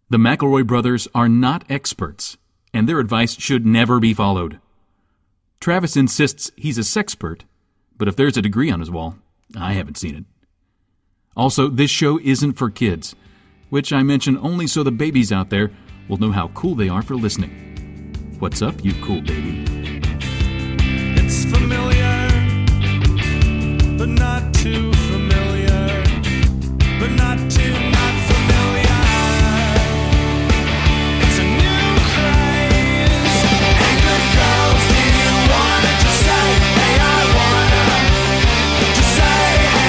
The McElroy brothers are not experts, and their advice should never be followed. Travis insists he's a sexpert, but if there's a degree on his wall, I haven't seen it. Also, this show isn't for kids, which I mention only so the babies out there will know how cool they are for listening. What's up, you cool baby? It's familiar, but not too familiar, but not too not familiar. It's a new craze. Hey, good girls, do you wanna just say, hey, I wanna? Just say, hey,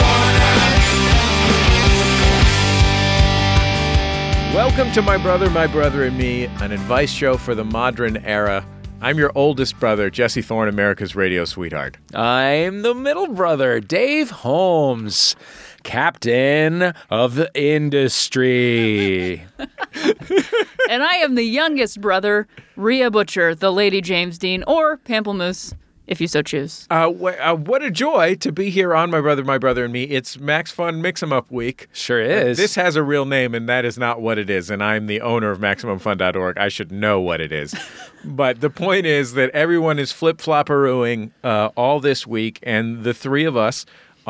I wanna. Welcome to My Brother, and Me, an advice show for the modern era. I'm your oldest brother, Jesse Thorne, America's radio sweetheart. I'm the middle brother, Dave Holmes, captain of the industry. And I am the youngest brother, Rhea Butcher, the Lady James Dean, or Pamplemousse, if you so choose. What a joy to be here on My Brother, and Me. It's Max Fun Mix-em-Up Week. Sure is. This has a real name, and that is not what it is, and I'm the owner of MaximumFun.org. I should know what it is. But the point is that everyone is flip-flopperooing all this week, and the three of us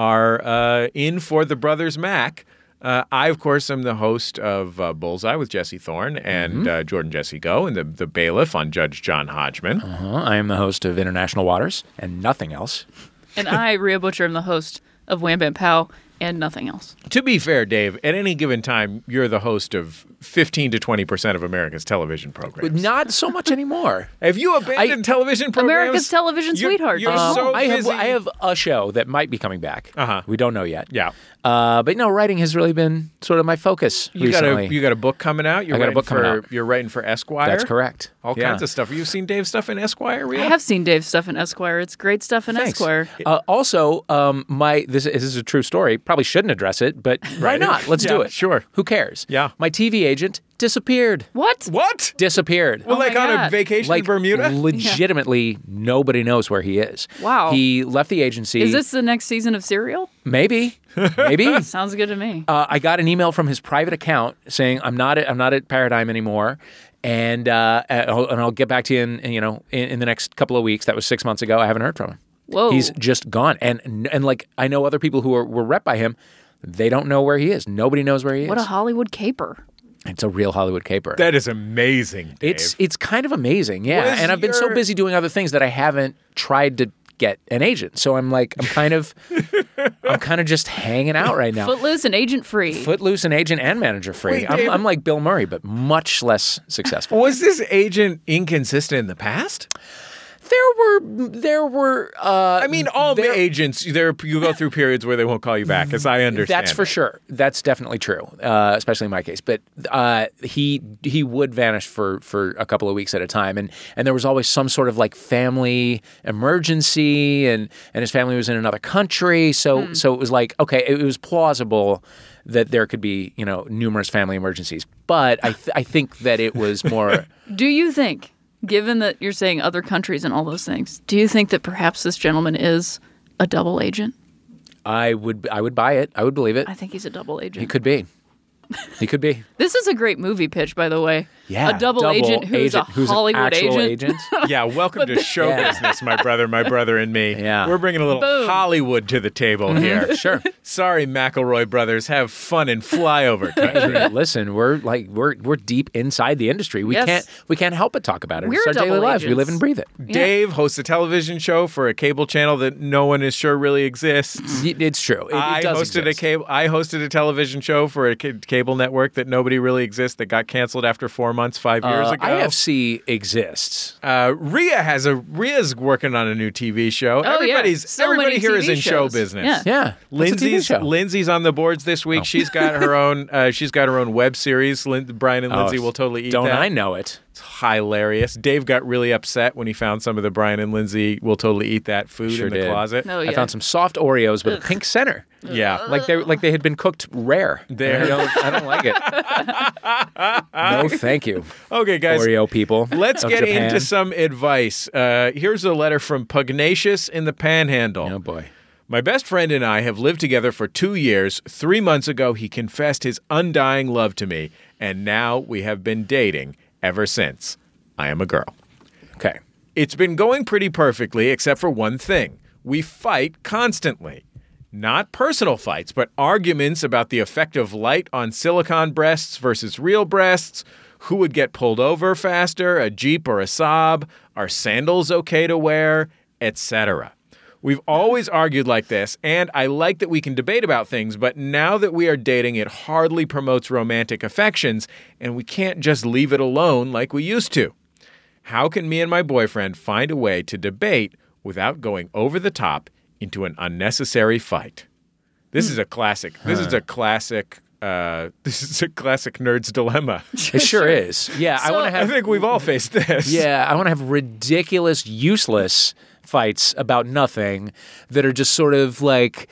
are in for the Brothers Mac. I, of course, am the host of Bullseye with Jesse Thorne and Jordan Jesse Go, and the bailiff on Judge John Hodgman. I am the host of International Waters and nothing else. And I, Rhea Butcher, am the host of Wham Bam Pow and nothing else. To be fair, Dave, at any given time, you're the host of 15 to 20% of America's television programs. Not so much anymore. Have you abandoned television programs? America's television sweetheart. You're so busy. I have a show that might be coming back. We don't know yet. Yeah. But no, writing has really been sort of my focus recently. You got a book coming out? I got a book coming out. You're writing for Esquire? That's correct. All kinds of stuff. Have you seen Dave's stuff in Esquire, Rhea? I have seen Dave's stuff in Esquire. It's great stuff in Thanks. Esquire. Also, this is a true story. Probably shouldn't address it, but why not? Let's do it. Sure. Who cares? Yeah. My TV agent disappeared. What? What? Disappeared. Well, Oh my like on a God. vacation in Bermuda? Legitimately, nobody knows where he is. Wow. He left the agency. Is this the next season of Serial? Maybe. Maybe. Sounds good to me. I got an email from his private account saying I'm not at Paradigm anymore, and I'll get back to you in the next couple of weeks. That was 6 months ago. I haven't heard from him. Whoa. He's just gone. And like I know other people who were rep by him. They don't know where he is. Nobody knows where he is. What a Hollywood caper. It's a real Hollywood caper. That is amazing, Dave. It's kind of amazing, yeah. And I've been so busy doing other things that I haven't tried to get an agent. So I'm kind of just hanging out right now. Footloose and agent free. Footloose and agent and manager free. Wait, Dave. I'm like Bill Murray, but much less successful. Was this agent inconsistent in the past? There were. I mean, all the agents, you go through periods where they won't call you back, as I understand. That's for sure. That's definitely true, especially in my case. But he would vanish for a couple of weeks at a time, and there was always some sort of like family emergency, and his family was in another country, so it was like, okay, it was plausible that there could be numerous family emergencies, but I think that it was more. Do you think, given that you're saying other countries and all those things, do you think that perhaps this gentleman is a double agent? I would buy it. I would believe it. I think he's a double agent. He could be. He could be. This is a great movie pitch, by the way. Yeah. A double agent who's a Hollywood an actual agent. Yeah, welcome to show business, my brother, and me. Yeah. We're bringing a little Boom. Hollywood to the table here. Sure. Sorry, McElroy brothers, have fun in flyover country. Listen, we're deep inside the industry. We Yes. can't help but talk about it. We're It's our daily double lives. We agents. live and breathe it. Dave hosts a television show for a cable channel that no one is sure really exists. It's true. It I does hosted exist. I hosted a television show for a cable network that nobody really exists that got canceled after 4 months 5 years ago. IFC exists. Rhea's working on a new TV show. Oh, yeah. Everybody here is TV in show shows. business. Yeah. Yeah. It's a TV show. Lindsay's on the boards this week. She's got her own. She's got her own web series. Brian and Lindsay will totally eat Don't that. I know it? It's hilarious. Dave got really upset when he found some of the Brian and Lindsay will totally eat that food Sure in the did. closet. Oh, yeah. I found some soft Oreos with a pink center. Yeah. Like they had been cooked rare. There. I don't like it. No, thank you. Okay, guys. Oreo people. Let's of get Japan. into some advice. Here's a letter from Pugnacious in the Panhandle. Oh boy. My best friend and I have lived together for 2 years. 3 months ago, he confessed his undying love to me, and now we have been dating ever since I am a girl. Okay. It's been going pretty perfectly, except for one thing. We fight constantly. Not personal fights, but arguments about the effect of light on silicone breasts versus real breasts, who would get pulled over faster, a Jeep or a Saab, are sandals okay to wear, etc. We've always argued like this, and I like that we can debate about things, but now that we are dating, it hardly promotes romantic affections, and we can't just leave it alone like we used to. How can me and my boyfriend find a way to debate without going over the top into an unnecessary fight? This is a classic. This is a classic. This is a classic nerd's dilemma. It sure is. Yeah, I want to I have. think we've all faced this. Yeah, I want to have ridiculous, useless fights about nothing that are just sort of like,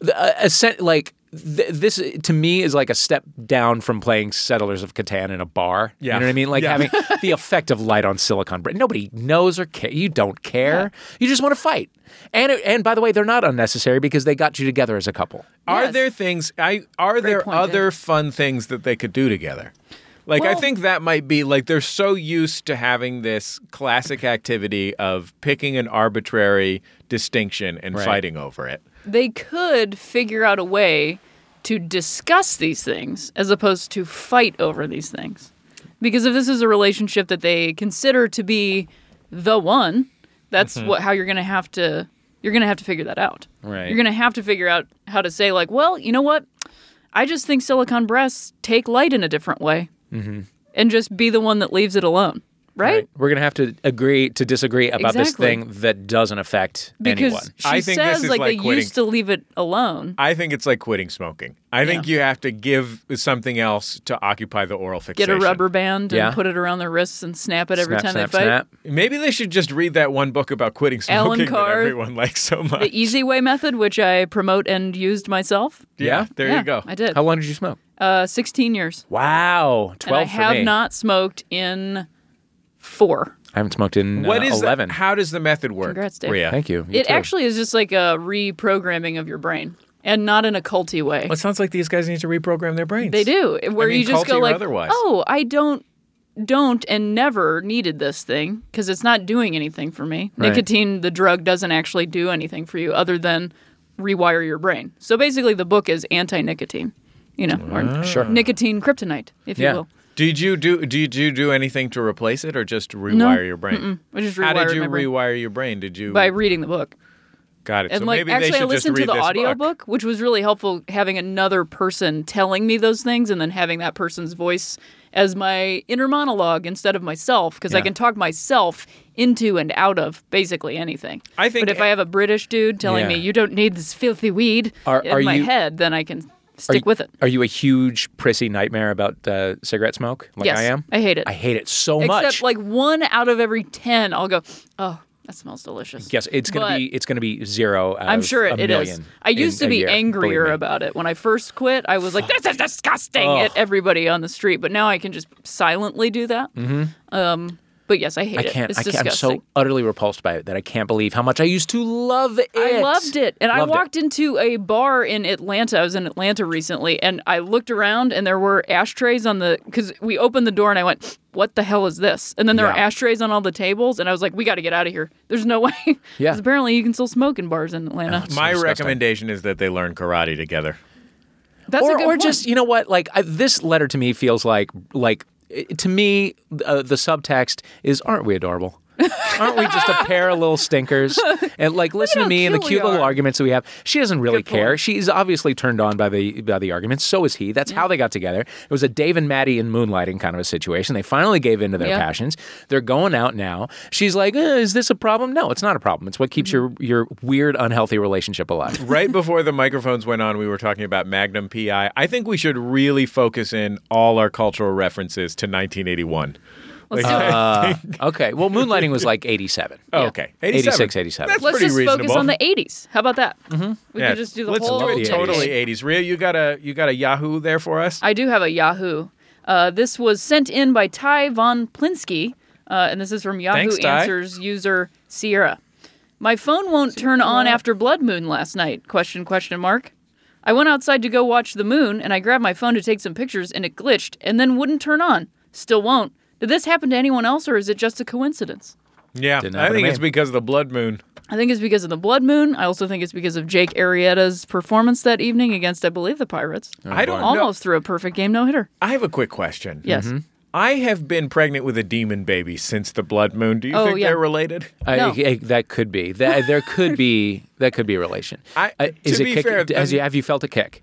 this to me is like a step down from playing Settlers of Catan in a bar. Yeah. You know what I mean? Like Yeah. having the effect of light on silicon bread. Nobody knows or care. You don't care. You just want to fight. And by the way, they're not unnecessary because they got you together as a couple. Are Yes. there things? Are there point, other Dave. fun things that they could do together? Like I Well- think that might be like they're so used to having this classic activity of picking an arbitrary distinction and Right. fighting over it. They could figure out a way to discuss these things as opposed to fight over these things. Because if this is a relationship that they consider to be the one, that's how you're going to have to figure that out. Right. You're going to have to figure out how to say like, well, you know what? I just think silicone breasts take light in a different way. And just be the one that leaves it alone. Right? We're going to have to agree to disagree about this Exactly. thing that doesn't affect Because anyone. she I think this says is like like they quitting. used to leave it alone. I think it's like quitting smoking. I think you have to give something else to occupy the oral fixation. Get a rubber band and Yeah. put it around their wrists and snap it every Snap, time snap, they fight. snap. Maybe they should just read that one book about quitting Alan smoking that Carr, everyone likes so much. The Easy Way method, which I promote and used myself. Yeah, there Yeah, you go. I did. How long did you smoke? 16 years. Wow, 12 And I for have me. not smoked in 4. I haven't smoked in What is 11. How does the method work? Congrats, Dave. Rhea? Thank you. You It too. actually is just like a reprogramming of your brain, and not in a culty way. Well, it sounds like these guys need to reprogram their brains. They do, where mean, you just culty go or like, otherwise. "Oh, I don't and never needed this thing because it's not doing anything for me. Right. Nicotine, the drug, doesn't actually do anything for you other than rewire your brain." So basically, the book is anti-nicotine, or Sure. nicotine kryptonite, if Yeah. you will. Did you do anything to replace it, or just rewire your brain? I just How did rewired you my brain rewire your brain? Did you by reading the book. got it? And So like maybe actually they I should just listened to read the this audiobook, which was really helpful, having another person telling me those things and then having that person's voice as my inner monologue instead of myself, because I Yeah. can talk myself into and out of basically anything. I think- But if I have a British dude telling Yeah. me you don't need this filthy weed Are in my you- head, then I can stick with it. Are you a huge prissy nightmare about cigarette smoke like Yes, I am? I hate it. I hate it so Except much. like 1 out of every 10, I'll go, oh, that smells delicious. Yes, it's But- gonna be 0 out I'm of sure a it million is. I used in to a be year, angrier believe me. about it. When I first quit, I was like, this is disgusting at everybody on the street. But now I can just silently do that. But yes, I hate it. It's I'm disgusting. so utterly repulsed by it that I can't believe how much I used to love it. I loved it. And I Loved it. walked into a bar in Atlanta. I was in Atlanta recently, and I looked around, and there were ashtrays on because we opened the door, and I went, what the hell is this? And then there were Yeah. ashtrays on all the tables, and I was like, we got to get out of here. There's no way. Yeah. 'Cause apparently you can still smoke in bars in Atlanta. My disgusting. recommendation is that they learn karate together. That's a good or point. just you know what? Like this letter to me feels like to me the subtext is, aren't we adorable? Aren't we just a pair of little stinkers? And like, listen to how me and the cute cute we little are. arguments that we have. She doesn't really Good point. care. She's obviously turned on by the arguments. So is he. That's how they got together. It was a Dave and Maddie in Moonlighting kind of a situation. They finally gave in to their Yeah. passions. They're going out now. She's like, is this a problem? No, it's not a problem. It's what keeps your weird, unhealthy relationship alive. Right before the microphones went on, we were talking about Magnum PI. I think we should really focus in all our cultural references to 1981. Let's do it. Okay. Well, Moonlighting was like 87. Oh, okay. 86, 87. That's Let's pretty just reasonable. focus on the 80s. How about that? Mm-hmm. We Yeah, could just do the let's whole do it decade. totally 80s. Rhea, you got a Yahoo there for us? I do have a Yahoo. This was sent in by Ty Von Plinsky, and this is from Yahoo Thanks, Ty. Answers user Sierra. My phone won't turn on after Blood Moon last night, question mark. I went outside to go watch the moon, and I grabbed my phone to take some pictures, and it glitched, and then wouldn't turn on. Still won't. Did this happen to anyone else, or is it just a coincidence? Yeah, Didn't I happen to think me. it's because of the blood moon. I think it's because of the blood moon. I also think it's because of Jake Arrieta's performance that evening against, I believe, the Pirates. I don't know. Almost threw a perfect game no-hitter. I have a quick question. Yes. I have been pregnant with a demon baby since the blood moon. Do you Oh, think yeah. they're related? No. That could be. There could be. That could be a relation. To Is be it kick, fair, have you felt a kick?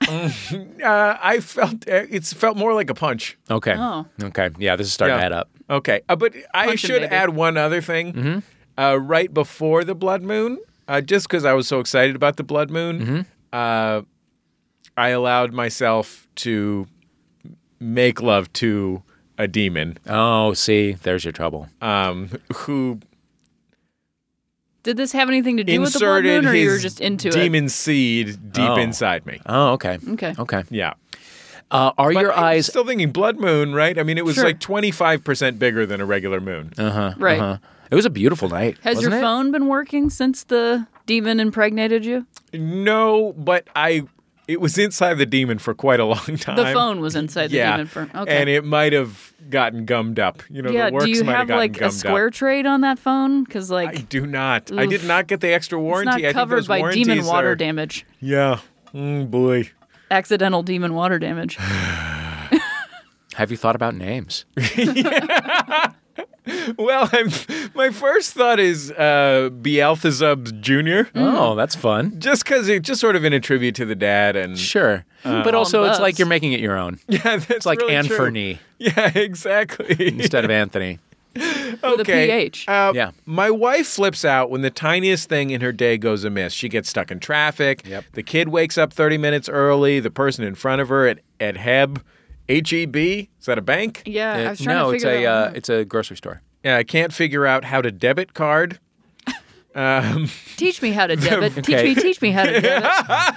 I felt it's felt more like a punch. Okay. Oh. Okay. Yeah, this is starting to add up. Okay, but I Punch him, should baby. add one other thing. Right before the blood moon, just because I was so excited about the blood moon, I allowed myself to make love to a demon Oh, see, there's your trouble. who Did this have anything to do with the blood inserted moon, or you were his just into demon seed deep Oh. inside me. Oh, okay. it? Okay. Okay. Yeah. Are But your I'm eyes? still thinking blood moon, right? I mean, it was Sure. like 25% bigger than a regular moon. Right. It was a beautiful night. Has wasn't your it? phone been working since the demon impregnated you? No, but it was inside the demon for quite a long time. The phone was inside the yeah, demon phone. Okay. and it might have gotten gummed up. You know, yeah, the works do you might have gotten like a gummed square up. trade on that phone? Because like I do not. I did Oof. not get the extra it's warranty. not I think covered those by demon warranties water are- damage. Yeah. Boy. Accidental demon water damage. Have you thought about names? Well, my first thought is Beelzebub Jr. Oh, that's fun. Just because it's just sort of in a tribute to the dad, and Sure, but Call also him it's like Bubs. you're making it your own. yeah, that's It's like really Anne true. Fernie Yeah, exactly. instead of Anthony. With a Okay. PH. Yeah. My wife flips out when the tiniest thing in her day goes amiss. She gets stuck in traffic. Yep. The kid wakes up 30 minutes early. The person in front of her at HEB, H-E-B, is that a bank? Yeah, I was trying no, to it's figure that one out. it's a grocery store. I can't figure out how to debit card. Teach me how to debit. Okay. Teach me how to debit.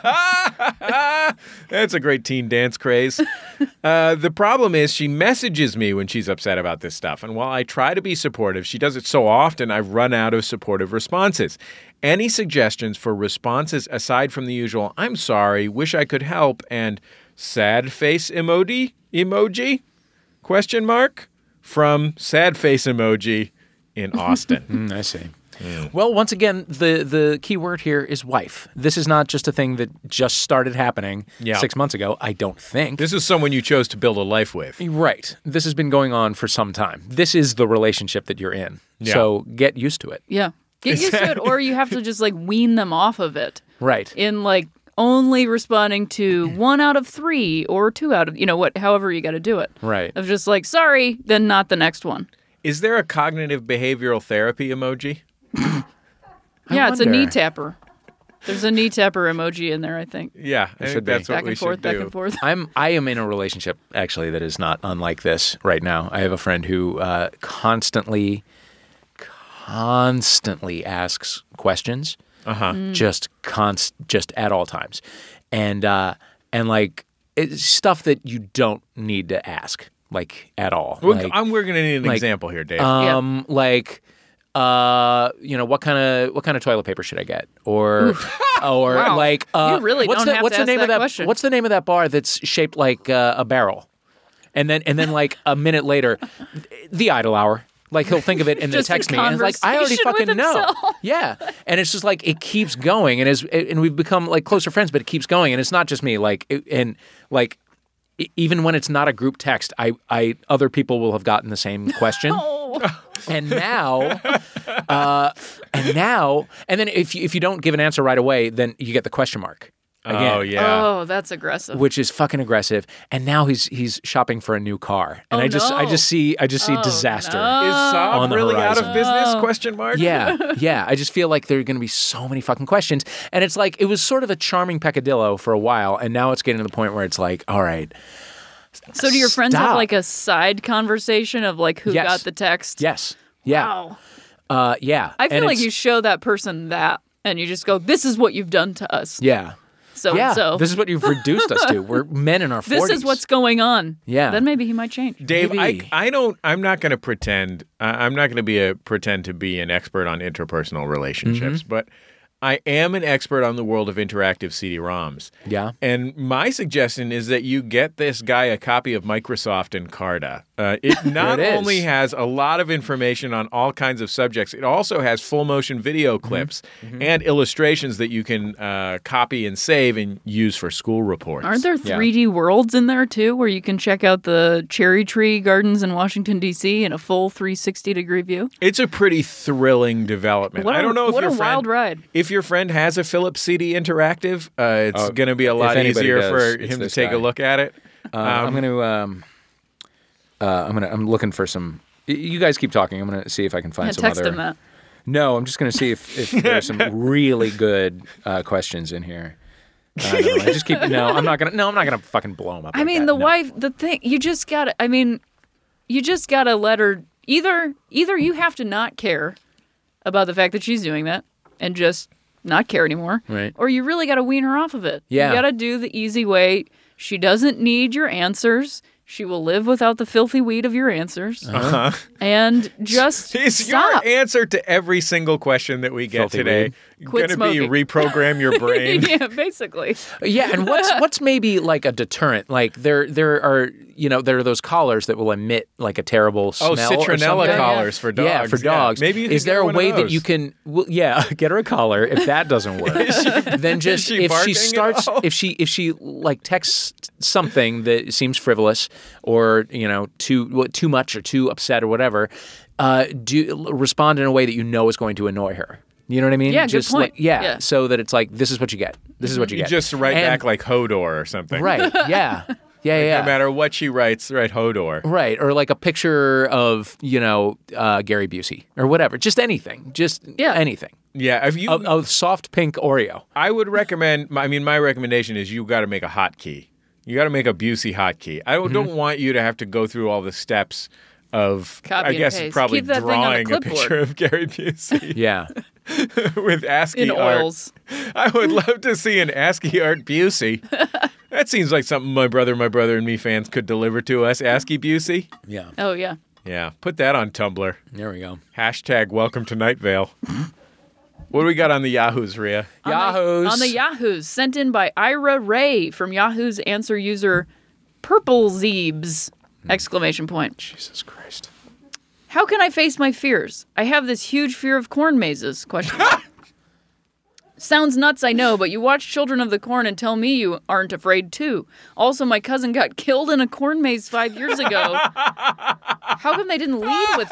That's a great teen dance craze. The problem is she messages me when she's upset about this stuff. And while I try to be supportive, she does it so often I've run out of supportive responses. Any suggestions for responses aside from the usual, I'm sorry, wish I could help, and sad face emoji? Question mark? From sad face emoji in Austin. I see. Well, once again, the key word here is wife. This is not just a thing that just started happening Yeah. 6 months ago, I don't think. This is someone you chose to build a life with. Right. This has been going on for some time. This is the relationship that you're in. Yeah. So get used to it. Yeah. Get used to it, or you have to just like wean them off of it Right. in like only responding to 1 out of 3 or 2 out of, however you got to do it. Right. Of just like, sorry, then not the next one. Is there a cognitive behavioral therapy emoji? Yeah, it's a wonder. knee tapper. There's a knee tapper emoji in there, I think. Yeah, I think should be. that's what Back we and forth, should back do. and forth. I am in a relationship actually that is not unlike this right now. I have a friend who constantly asks questions, just at all times, and like it's stuff that you don't need to ask like at all. We're Like, going to need an like, example here, Dave. like what kind of toilet paper should I get, or Wow. like You really what's don't the, have what's to the ask name of that that question. what's the name of that bar that's shaped like a barrel, and then like a minute later, the Idle Hour. Like he'll think of it and then Just a text me, and it's like I already conversation with fucking know. himself. Yeah, and it's just like it keeps going, and we've become like closer friends, but it keeps going, and it's not just me. Even when it's not a group text, I other people will have gotten the same question. And now, and then if you don't give an answer right away, then you get the question mark again. Oh, yeah. Oh, that's aggressive. Which is fucking aggressive. And now he's shopping for a new car, and Oh, I just no. see disaster. no. Is Saab on the really out of horizon. business? Question mark. Yeah. I just feel like there are going to be so many fucking questions, and it's like it was sort of a charming peccadillo for a while, and now it's getting to the point where it's like, all right, So do your friends Stop. have like a side conversation of like who Yes. got the text? yes, yeah, Wow. yeah. I feel And like it's- you show that person that and you just go, this is what you've done to us. yeah. So Yeah, and so. this is what you've reduced us to. We're men in our 40s. This is what's going on. Yeah. Then maybe he might change. Dave, Maybe. I'm not going to pretend. I'm not going to pretend to be an expert on interpersonal relationships, but I am an expert on the world of interactive CD-ROMs. Yeah. And my suggestion is that you get this guy a copy of Microsoft Encarta. It not There it is. only has a lot of information on all kinds of subjects, it also has full motion video clips and illustrations that you can copy and save and use for school reports. Aren't there 3D worlds in there too, where you can check out the cherry tree gardens in Washington D.C. in a full 360-degree view? It's a pretty thrilling development. What I don't know if what your a friend, wild ride! If your friend has a Philips CD Interactive, it's going to be a lot anybody easier does, for it's him to this take guy. a look at it. I'm looking for some. You guys keep talking. I'm gonna see if I can find Yeah, some text other. him that. No, I'm just gonna see if there's some really good questions in here. Never mind. Just keep. No, I'm not gonna fucking blow them up. I like mean, that. the No. wife, the thing, you just gotta let her, either you have to not care about the fact that she's doing that and just not care anymore. Right. Or you really gotta wean her off of it. Yeah. You gotta do the easy way. She doesn't need your answers. She will live without the filthy weed of your answers. And just Is stop. your answer to every single question that we get Filthy today weed. Quit going to be smoking. reprogram your brain? Yeah, basically. Yeah, and what's maybe like a deterrent? Like there are there are those collars that will emit like a terrible smell. Oh, or citronella something. collars for dogs. Yeah, for dogs. Maybe you could is there get a one of way that those. you can? Well, yeah, get her a collar. If that doesn't work, then just she if barking she at starts, all? if she like texts something that seems frivolous or too much or too upset or whatever, respond in a way that you know is going to annoy her. You know what I mean? Yeah, good just point. Like, yeah, Yeah. so that it's like this is what you get. This is what you You get. just write And- back like Hodor or something. right. Yeah. Yeah. No matter what she writes, write Hodor. Right, or like a picture of Gary Busey or whatever, just anything, anything. Yeah, if you, A soft pink Oreo. I would recommend. My recommendation is you got to make a hotkey. You got to make a Busey hotkey. I Mm-hmm. don't want you to have to go through all the steps of, Copy I and guess, paste. probably Keep that thing on the drawing a clipboard. picture of Gary Busey Yeah, with ASCII In art. oils. I would love to see an ASCII art Busey. That seems like something my brother and me fans could deliver to us. ASCII Busey. yeah. Oh, yeah. Yeah, put that on Tumblr. There we go. Hashtag welcome to Night Vale. What do we got on the Yahoos, Rhea? Yahoos. On the Yahoos, sent in by Ira Ray from Yahoo's answer user Purple Zeebs! Exclamation point. Jesus Christ. How can I face my fears? I have this huge fear of corn mazes. Question mark. Sounds nuts, I know, but you watch Children of the Corn and tell me you aren't afraid too. Also, my cousin got killed in a corn maze 5 years ago. How come they didn't lead with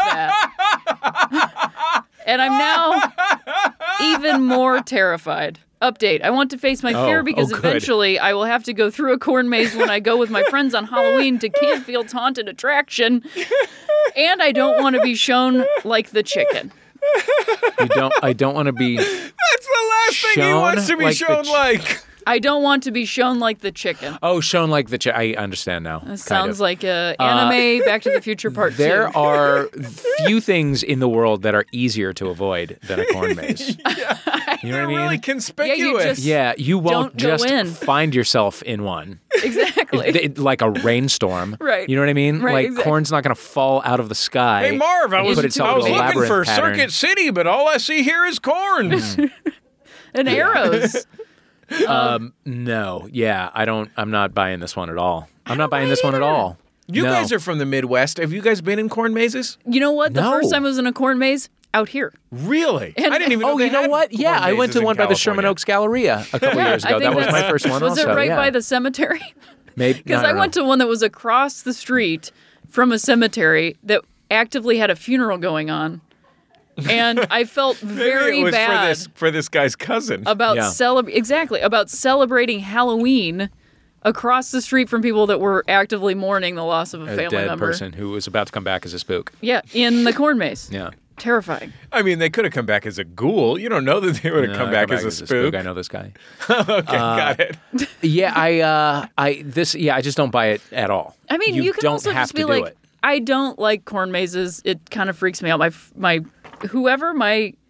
that? And I'm now even more terrified. Update. I want to face my fear because good. eventually I will have to go through a corn maze when I go with my friends on Halloween to Canfield's Haunted Attraction. And I don't want to be shown like the chicken. I don't want to be. That's the last thing he Shown wants to be like the shown like. I don't want to be shown like the chicken. Oh, shown like the. I understand now. That sounds like a anime Back to the Future Part 2. There are few things in the world that are easier to avoid than a corn maze. You know what I mean? Really conspicuous. just- Yeah, you won't Don't go just in. find yourself in one. Exactly. Like a rainstorm. Right. You know what I mean? Right, Like exactly. corn's not going to fall out of the sky. Hey Marv, I was Put itself looking into a labyrinth for pattern. Circuit City, but all I see here is corns. And arrows. No. Yeah, I'm not buying this one at all. I'm not buying this one at all. You No. guys are from the Midwest. Have you guys been in corn mazes? You know what? The No. first time I was in a corn maze, out here. Really? And- I didn't even know Oh, they you know had what? corn Yeah, I went mazes to in one by the Sherman California. Oaks Galleria a couple years I ago. think That was my that's- first one Was also. it right yeah. by the cemetery? Maybe Because I went to one that was across the street from a cemetery that actively had a funeral going on. And I felt Maybe very it was bad for this guy's cousin. about Yeah. about celebrating Halloween across the street from people that were actively mourning the loss of a a family dead member. person who was about to come back as a spook. Yeah, in the corn maze. Yeah. Terrifying. I mean, they could have come back as a ghoul. You don't know that they would have No, come I back as a spook. I know this guy. Okay, got it. Yeah, I just don't buy it at all. I mean, you can don't also have just be to do like, it. I don't like corn mazes. It kind of freaks me out. My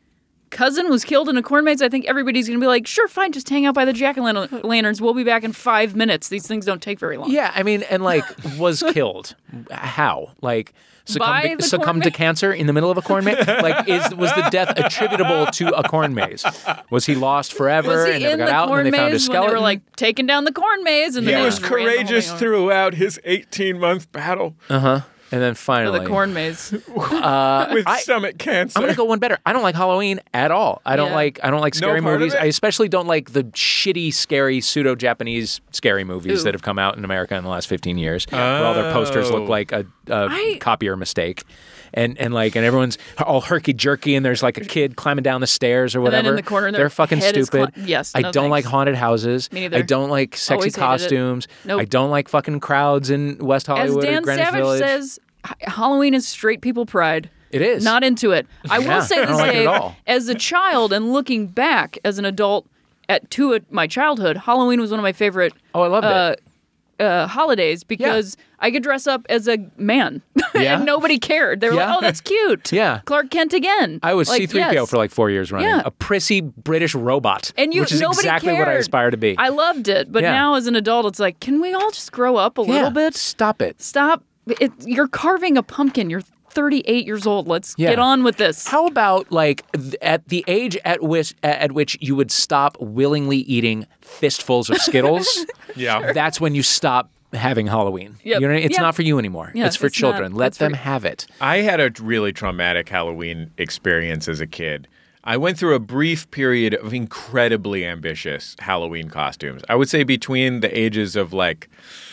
cousin was killed in a corn maze, I think everybody's going to be like, sure, fine, just hang out by the jack-o'-lanterns. We'll be back in 5 minutes. These things don't take very long. Yeah, I mean, and like, was killed. How? Like, By the succumbed corn to maze? cancer in the middle of a corn maze? Like, was the death attributable to a corn maze? Was he lost forever Was he and never in got the out and corn then they found his maze when they skeleton? were like taking down the corn maze? And He then they was just ran the whole courageous thing over throughout his 18-month battle and then for finally, the corn maze. with stomach cancer. I'm gonna go one better. I don't like Halloween at all. I don't Yeah. like scary part of movies. it? I especially don't like the shitty, scary, pseudo-Japanese scary movies Ooh. that have come out in America in the last 15 years, where all their posters look like a copier mistake. And everyone's all herky jerky, and there's like a kid climbing down the stairs or then whatever. in the corner, their they're fucking head is stupid. yes, I no don't like thanks. haunted houses. Me neither. I don't like sexy Always hated it. costumes. Nope. I don't like fucking crowds in West As Hollywood or Dan Greenwich Savage Village. says, Halloween is straight people pride. It is. Not into it. I Yeah, will say I this, don't like it at Dave, all. as a child and looking back as an adult to my childhood, Halloween was one of my favorite Oh, I loved it. holidays because I could dress up as a man Yeah? and nobody cared. They were Yeah. like, oh, that's cute. Yeah. Clark Kent again. I was like, C-3PO yes. for like 4 years running. Yeah. A prissy British robot, And which is nobody exactly cared. what I aspire to be. I loved it. But Yeah. now as an adult, it's like, can we all just grow up a little bit? Stop it. Stop. You're carving a pumpkin. You're 38 years old. Let's Yeah. get on with this. How about like at the age at which you would stop willingly eating fistfuls of Skittles? Yeah. That's when you stop having Halloween. Yep. You know, it's Yep. not for you anymore. Yeah, it's for it's not. children. Let That's them for- have it. I had a really traumatic Halloween experience as a kid. I went through a brief period of incredibly ambitious Halloween costumes. I would say between the ages of like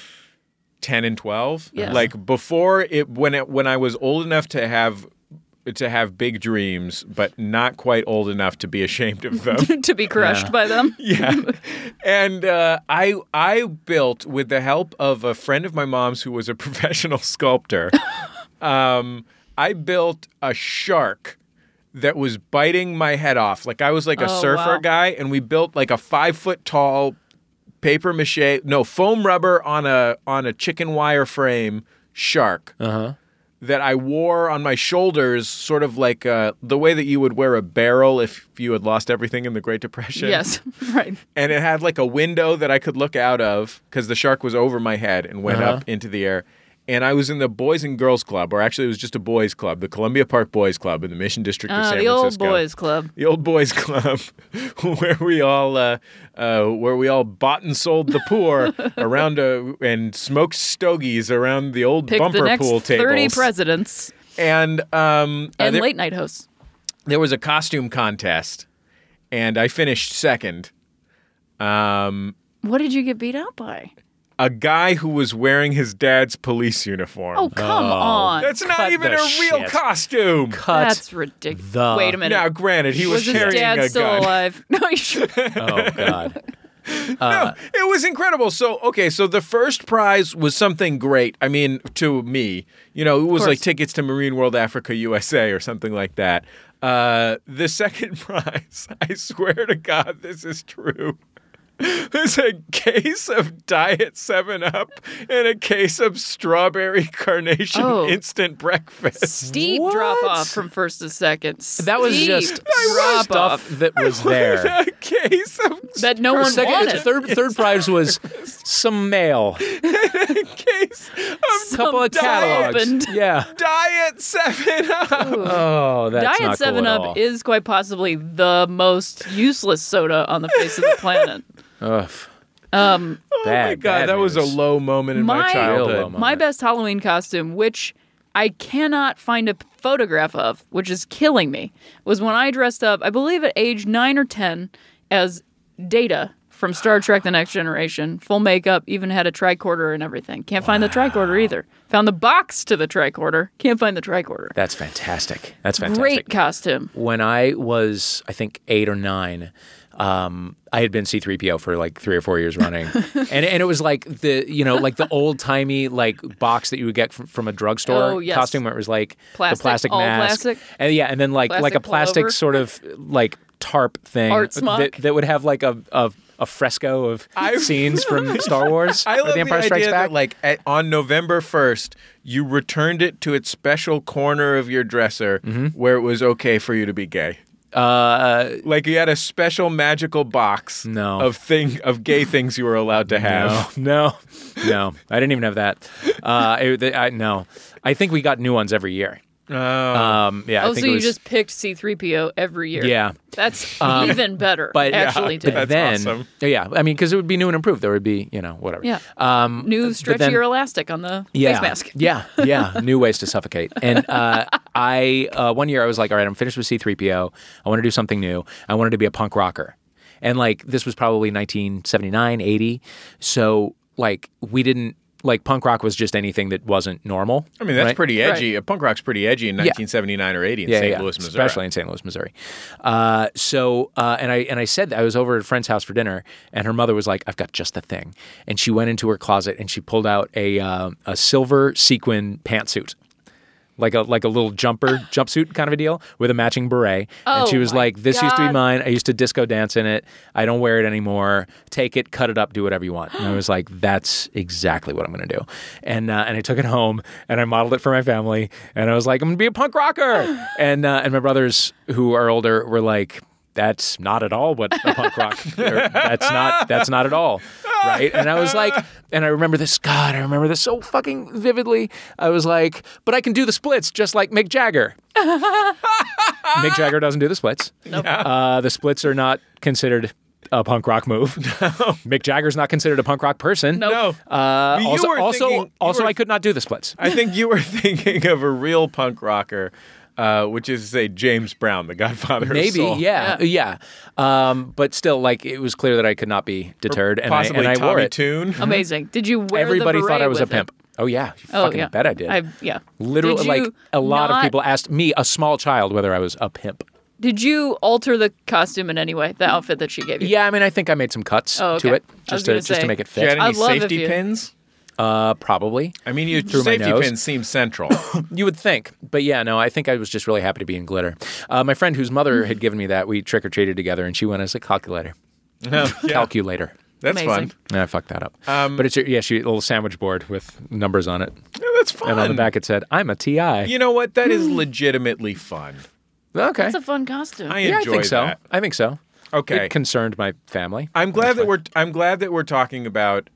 10 and 12. Yes. Like before when I was old enough to have big dreams, but not quite old enough to be ashamed of them. to be crushed by them. Yeah. And I built, with the help of a friend of my mom's who was a professional sculptor, I built a shark that was biting my head off. Like I was like a Oh, surfer wow. guy, and we built like a 5-foot tall foam rubber on a chicken wire frame shark. That I wore on my shoulders, sort of like the way that you would wear a barrel if you had lost everything in the Great Depression. Yes, right. And it had like a window that I could look out of because the shark was over my head and went up into the air. And I was in the Boys and Girls Club, or actually it was just a boys club, the Columbia Park Boys Club in the Mission District of San The old Francisco. boys club. The old boys club, where we all bought and sold the poor around and smoked stogies around the old Pick bumper the next pool 30 tables. presidents And and there, late night hosts. there was a costume contest, and I finished second. What did you get beat out by? A guy who was wearing his dad's police uniform. Oh, come on. That's not cut even the a real shit. costume. Cut. That's ridiculous. the- Wait a minute. Now, granted, he was was his carrying dad a still gun. alive? No, you should. Oh God. No, it was incredible. So the first prize was something great. I mean, to me, it was course. like tickets to Marine World Africa USA or something like that. The second prize, I swear to God, this is true. There's a case of Diet 7-Up and a case of strawberry carnation Oh. instant breakfast. Steep What? drop off from first to second. That was Steep just drop stuff off that was there. A case of that no one wanted. Third prize was some mail, case of couple of Some catalogs. opened. Yeah. Diet 7-Up. Oh, that's Diet not cool 7 at Up all. is quite possibly the most useless soda on the face of the planet. Ugh. Oh my God, bad that was a news. low moment in my My- Real low childhood. moment. My best Halloween costume, which I cannot find a photograph of, which is killing me, was when I dressed up, I believe at age 9 or 10, as Data from Star Trek The Next Generation. Full makeup, even had a tricorder and everything. Can't find the tricorder either. Found the box to the tricorder. Can't find the tricorder. That's fantastic. That's fantastic. Great costume. When I was, I think, 8 or 9, I had been C-3PO for like 3 or 4 years running, and it was like the old timey like box that you would get from a drugstore Oh, yes. costume, where it was like Plastic, the plastic all mask, plastic. and then like a Plastic plastic pullover. sort of like tarp thing Art smock. that would have like a fresco of scenes from Star Wars I or love The Empire the Strikes idea Back. that, like, on November 1st, you returned it to its special corner of your dresser Mm-hmm. where it was okay for you to be gay. Like you had a special magical box No. of gay things you were allowed to have. No. I didn't even have that. No. I think we got new ones every year. Yeah. I Oh, think so it you was, just picked C-3PO every year. Yeah. That's even better, but actually. but Ted. That's then, awesome. yeah, I mean, because it would be new and improved. There would be, whatever. Yeah. New but stretchier then- elastic on the yeah, face mask. Yeah, new ways to suffocate. And one year I was like, all right, I'm finished with C-3PO. I want to do something new. I wanted to be a punk rocker. And like, this was probably 1979, 80. So like, we didn't, like punk rock was just anything that wasn't normal. I mean, that's right? pretty edgy. Punk rock's pretty edgy in 1979 or 80 in St. Louis, Missouri. Especially in St. Louis, Missouri. And I said that I was over at a friend's house for dinner, and her mother was like, "I've got just the thing," and she went into her closet and she pulled out a silver sequin pantsuit. Like a little jumpsuit kind of a deal with a matching beret. And she Oh was my like, this used to be God. mine. I used to disco dance in it. I don't wear it anymore. Take it, cut it up, do whatever you want. And I was like, that's exactly what I'm going to do. And I took it home and I modeled it for my family. And I was like, I'm going to be a punk rocker. And my brothers who are older were like, that's not at all what a punk rock. That's not at all, right? And I was like, and I remember this. God, I remember this so fucking vividly. I was like, but I can do the splits just like Mick Jagger. Mick Jagger doesn't do the splits. The splits are not considered a punk rock move. Mick Jagger's not considered a punk rock person. Nope. No. You were thinking- I could not do the splits. I think you were thinking of a real punk rocker, which is to say James Brown, the Godfather of Maybe, soul. yeah. But still, like, it was clear that I could not be deterred, and Possibly I wore Tommy it. Tune. Amazing. Did you wear Everybody the thought I beret was a with it? pimp. Oh yeah, you Oh, fucking yeah. bet I did. Yeah. Literally, Did like you a lot of not- people asked me, a small child, whether I was a pimp. Did you alter the costume in any way? The outfit that she gave you? Yeah, I mean, I think I made some cuts Oh, to okay. it I was just gonna to say. make it Do you had fit. any I'd love if safety you- pins? Probably. I mean, your Through my safety nose. pins seem central. You would think, but yeah, no. I think I was just really happy to be in glitter. My friend whose mother had given me that, we trick or treated together, and she went as a calculator. Yeah. Calculator. That's Amazing. fun. Yeah, I fucked that up. But it's a little sandwich board with numbers on it, Yeah, that's fun. and on the back it said, "I'm a TI." You know what? That is legitimately fun. Okay. It's a fun costume. I Yeah, I enjoy think so. that. I think so. Okay. It concerned my family. I'm glad that we're talking about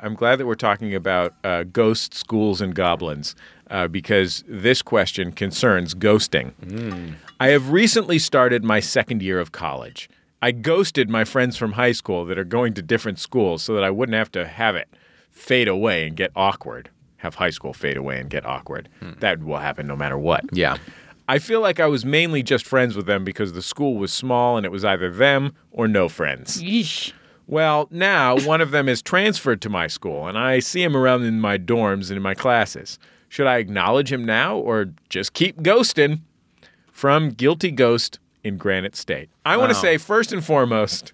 ghost schools and goblins because this question concerns ghosting. I have recently started my second year of college. I ghosted my friends from high school that are going to different schools so that I wouldn't have to have it fade away and get awkward. Have high school fade away and get awkward. That will happen no matter what. Yeah. I feel like I was mainly just friends with them because the school was small and it was either them or no friends. Yeesh. Well, now one of them is transferred to my school, and I see him around in my dorms and in my classes. Should I acknowledge him now or just keep ghosting? From Guilty Ghost in Granite State. I want to say, first and foremost,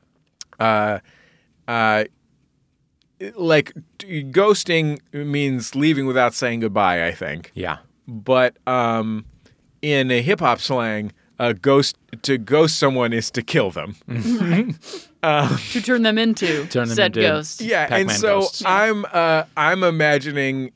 ghosting means leaving without saying goodbye, I think. Yeah. But in a hip-hop slang, to ghost someone is to kill them. To turn them into Turn them said into- ghost. Yeah, and Pac-Man so ghosts. I'm imagining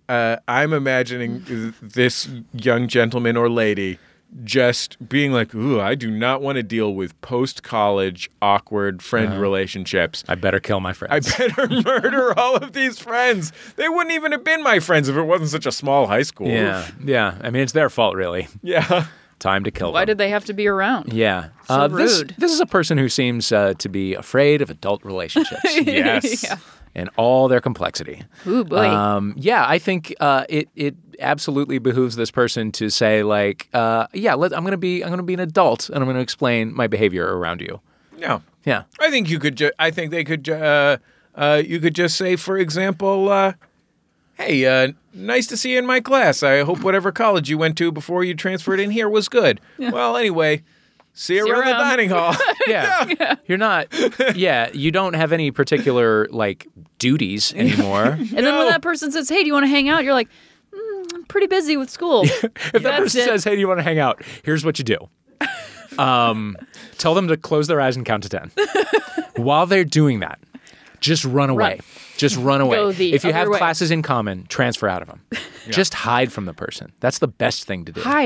this young gentleman or lady just being like, "Ooh, I do not want to deal with post-college awkward friend relationships. I better kill my I friends. better murder all of these friends. They wouldn't even have been my friends if it wasn't such a small high school." Yeah. Yeah. I mean, it's their fault, really. Yeah. Time to kill Why them. did they have to be around? Yeah. So this rude. is a person who seems to be afraid of adult relationships Yes. Yeah. and all their complexity. Ooh, boy. Yeah, I think it absolutely behooves this person to say like, I'm gonna be an adult and I'm gonna explain my behavior around you. Yeah. Yeah. I think you could. I think they could. You could just say, for example, "Hey, nice to see you in my class. I hope whatever college you went to before you transferred in here was good. Well, anyway, see you See you around the around." dining hall." Yeah. You're not. Yeah. You don't have any particular like duties anymore. and then when that person says, "Hey, do you want to hang out?" You're like, "I'm pretty busy with school." If that person says, "Hey, do you want to hang out?" Here's what you do. Tell them to close their eyes and count to 10. While they're doing that, just run away. Run. Just run away. Go the If you other have way. classes in common, transfer out of them. Just hide from the person. That's the best thing to do. hide.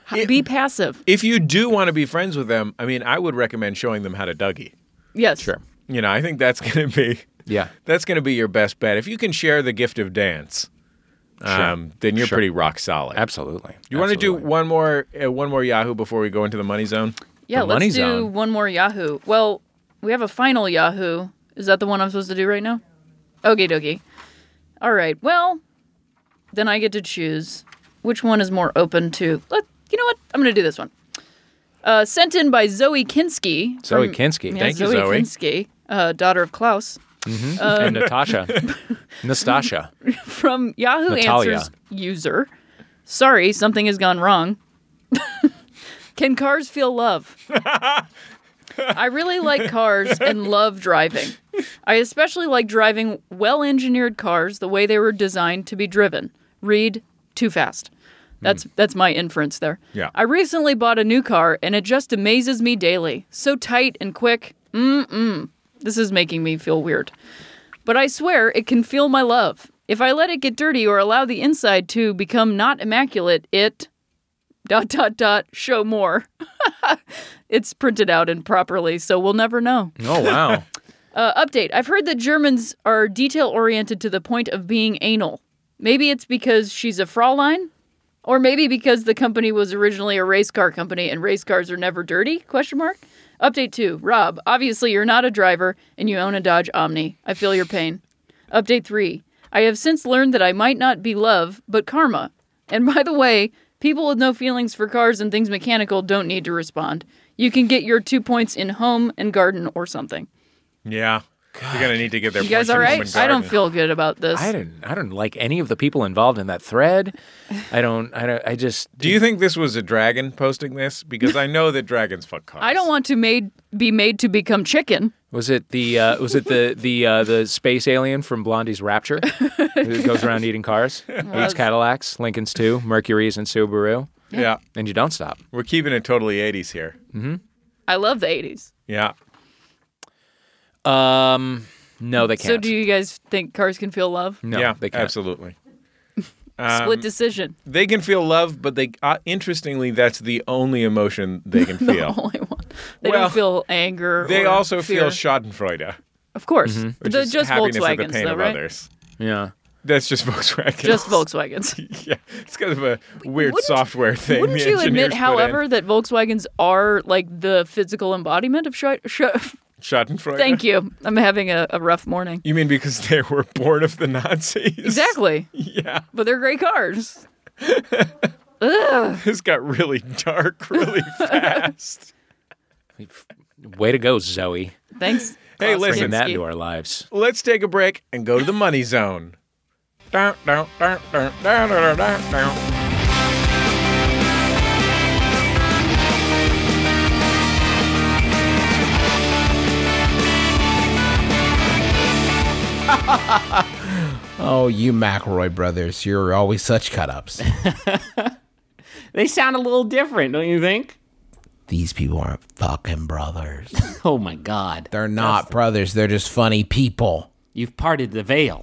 Be passive. If you do want to be friends with them, I mean, I would recommend showing them how to Dougie. Yes. Sure. You know, I think that's going to be Yeah. that's going to be your best bet. If you can share the gift of dance, then you're pretty rock solid. Absolutely. You want to do Absolutely. one more Yahoo before we go into the money zone? Yeah, The money let's do zone. one more Yahoo. Well, we have a final Yahoo. Is that the one I'm supposed to do right now? Okie dokie. All right. Well, then I get to choose which one is more open to. You know what? I'm going to do this one. Sent in by Zoe Kinski. Zoe Kinski. Yeah, Thank you, Zoe Zoe. Kinski, daughter of Klaus. And Natasha. Nastasha. From Yahoo Natalia. Answers user. Sorry, something has gone wrong. Can cars feel love? I really like cars and love driving. I especially like driving well-engineered cars the way they were designed to be driven. Read Too Fast. That's my inference there. Yeah. I recently bought a new car and it just amazes me daily. So tight and quick. This is making me feel weird. But I swear it can feel my love. If I let it get dirty or allow the inside to become not immaculate, it... ... show more. It's printed out improperly, so we'll never know. Oh, wow. Update. I've heard that Germans are detail-oriented to the point of being anal. Maybe it's because she's a Fraulein? Or maybe because the company was originally a race car company and race cars are never dirty? ? Update 2. Rob, obviously you're not a driver and you own a Dodge Omni. I feel your pain. Update 3. I have since learned that I might not be love, but karma. And by the way, people with no feelings for cars and things mechanical don't need to respond. You can get your 2 points in home and garden or something. Yeah. You're going to need to get their You guys points in all home right? and I don't garden. feel good about this. I don't like any of the people involved in that thread. I just. Do you think this was a dragon posting this? Because I know that dragons fuck cars. I don't want to be made to become chicken. Was it the space alien from Blondie's Rapture who goes around eating cars, eats Cadillacs, Lincolns too, Mercuries, and Subaru, Yeah. and you don't stop. We're keeping it totally 80s here. I love the 80s. Yeah. No, they can't. So do you guys think cars can feel love? No, yeah, they can't. absolutely. Split decision. They can feel love, but they interestingly, that's the only emotion they can feel. Only one. They Well, don't feel anger. They or also fear. feel Schadenfreude, Of course. which They're is just happiness at the Volkswagens, pain though, of right? others. Yeah. That's just Volkswagen. Just Volkswagens. Yeah, it's kind of a weird Wouldn't- software thing. Wouldn't the you admit, engineers put in. however, that Volkswagens are like the physical embodiment of Schadenfreude? Thank you. I'm having a rough morning. You mean because they were born of the Nazis? Exactly. Yeah. But they're great cars. Ugh. This got really dark really fast. Way to go, Zoe. Thanks. Hey, Klaus listen. Bringing that Kinski. into our lives. Let's take a break and go to the money zone. Dun, dun, dun, dun, dun, dun, dun, dun. Oh, you McElroy brothers, you're always such cut-ups. They sound a little different, don't you think? These people aren't fucking brothers. Oh my God. They're not brothers, they're just funny people. You've parted the veil.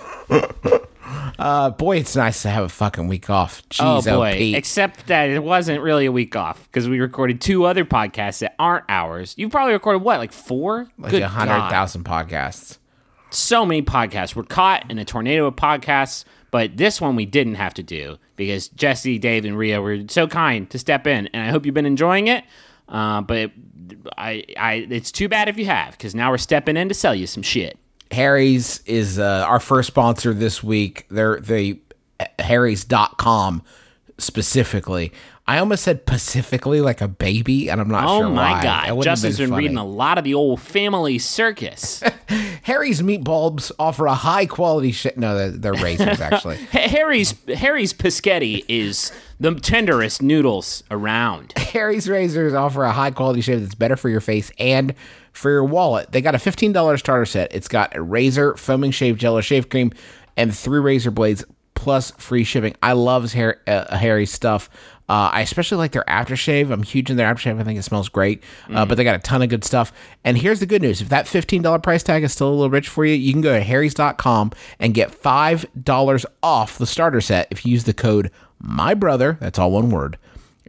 Boy, it's nice to have a fucking week off. Oh Jeez, boy. Pete. Except that it wasn't really a week off because we recorded 2 other podcasts that aren't ours. You've probably recorded what, like 4? like Good 100,000 podcasts. So many podcasts. We're caught in a tornado of podcasts, but this one we didn't have to do because Jesse, Dave, and Rhea were so kind to step in, and I hope you've been enjoying it. But it's too bad if you have, because now we're stepping in to sell you some shit. Harry's is our first sponsor this week. They're Harry's.com specifically. I almost said Pacifically like a baby, and I'm not sure why. Oh my That God. wouldn't have Justin's been funny. reading a lot of the old Family Circus. Harry's meat bulbs offer a high quality shit. No, they're razors actually. Harry's Paschetti is the tenderest noodles around. Harry's razors offer a high quality shave that's better for your face and for your wallet. They got a $15 starter set. It's got a razor, foaming shave gel or shave cream, and 3 razor blades plus free shipping. I love Harry's stuff. I especially like their aftershave. I'm huge in their aftershave. I think it smells great. But they got a ton of good stuff. And here's the good news. If that $15 price tag is still a little rich for you, you can go to harrys.com and get $5 off the starter set if you use the code MYBROTHER, that's all one word,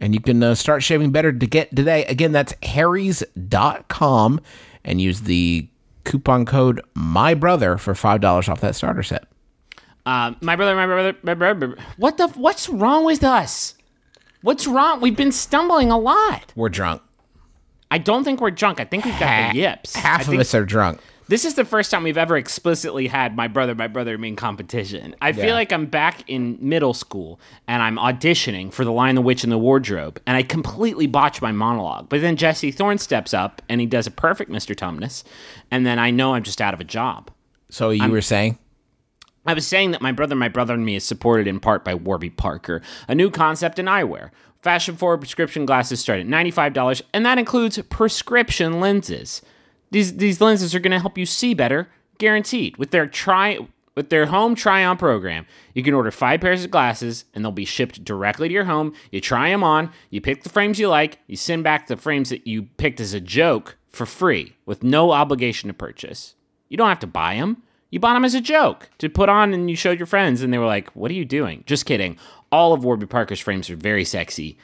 And you can start shaving better to get today. Again, that's harrys.com and use the coupon code MYBROTHER for $5 off that starter set. My brother. What's wrong with us? What's wrong? We've been stumbling a lot. We're drunk. I don't think we're drunk. I think we've got the yips. Half of us are drunk. This is the first time we've ever explicitly had my brother mean competition. I feel like I'm back in middle school and I'm auditioning for The Lion, the Witch, and the Wardrobe, and I completely botch my monologue. But then Jesse Thorne steps up and he does a perfect Mr. Tumnus, and then I know I'm just out of a job. So you were saying? I was saying that my brother and me is supported in part by Warby Parker, a new concept in eyewear. Fashion-forward prescription glasses start at $95, and that includes prescription lenses. These lenses are going to help you see better, guaranteed. With their home try-on program, you can order 5 pairs of glasses, and they'll be shipped directly to your home. You try them on, you pick the frames you like, you send back the frames that you picked as a joke for free, with no obligation to purchase. You don't have to buy them. You bought them as a joke to put on, and you showed your friends, and they were like, "What are you doing?" Just kidding. All of Warby Parker's frames are very sexy.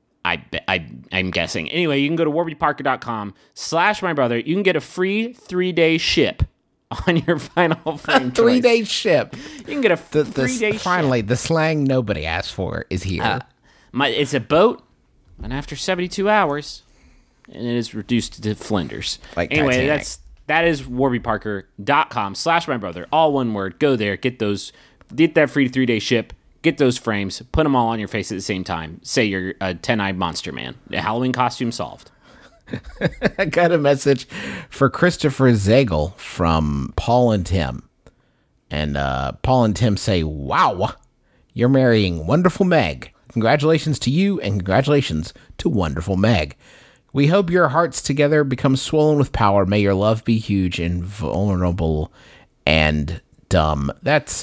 I'm guessing. Anyway, you can go to warbyparker.com/mybrother. You can get a free 3-day ship on your final frame. 3-day ship. You can get a 3-day ship. Finally, the slang nobody asked for is here. It's a boat, and after 72 hours, and it is reduced to Flinders. Like anyway, Titanic. that is warbyparker.com/mybrother. All one word. Go there. Get that free 3-day ship. Get those frames. Put them all on your face at the same time. Say you're a 10-eyed monster man. A Halloween costume solved. I got a message for Christopher Zagel from Paul and Tim. And Paul and Tim say, "Wow, you're marrying Wonderful Meg. Congratulations to you and congratulations to Wonderful Meg. We hope your hearts together become swollen with power. May your love be huge and vulnerable and dumb." That's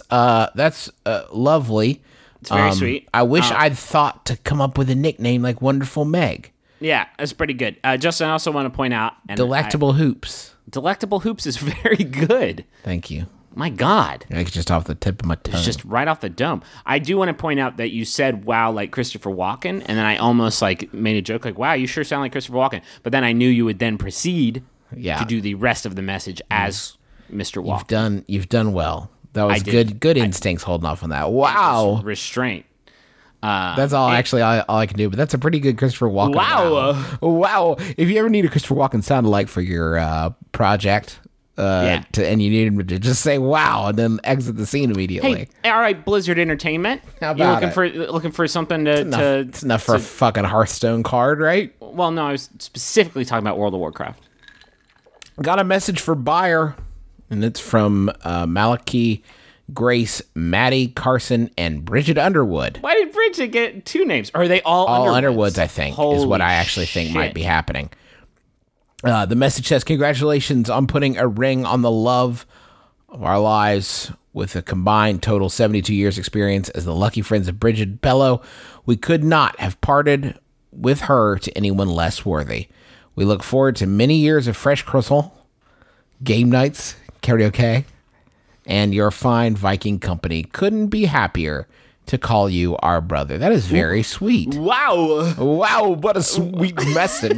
lovely. It's very sweet. I wish I'd thought to come up with a nickname like Wonderful Meg. Yeah, that's pretty good. Justin, I also want to point out... Delectable Hoops. Delectable Hoops is very good. Thank you. My God. It's just off the tip of my tongue. It's just right off the dome. I do want to point out that you said, "Wow," like Christopher Walken, and then I almost made a joke like, "Wow, you sure sound like Christopher Walken." But then I knew you would then proceed to do the rest of the message as Mr. Walken. You've done well. That was good instincts holding off on that. Wow. Restraint. That's all I can do, but that's a pretty good Christopher Walken. Wow. If you ever need a Christopher Walken sound alike for your project, and you need him to just say "wow" and then exit the scene immediately. Hey, all right, Blizzard Entertainment. How about looking for something to it's enough for a fucking Hearthstone card, right? Well, no, I was specifically talking about World of Warcraft. Got a message for Buyer, and it's from Malachi, Grace, Maddie, Carson, and Bridget Underwood. Why did Bridget get 2 names? Or are they all Underwoods, I think, is what I actually think might be happening. The message says, "Congratulations on putting a ring on the love of our lives with a combined total 72 years experience as the lucky friends of Bridget Bello. We could not have parted with her to anyone less worthy. We look forward to many years of fresh croissant, game nights, karaoke, and your fine Viking company. Couldn't be happier to call you our brother." That is very sweet. Wow. Wow, what a sweet message.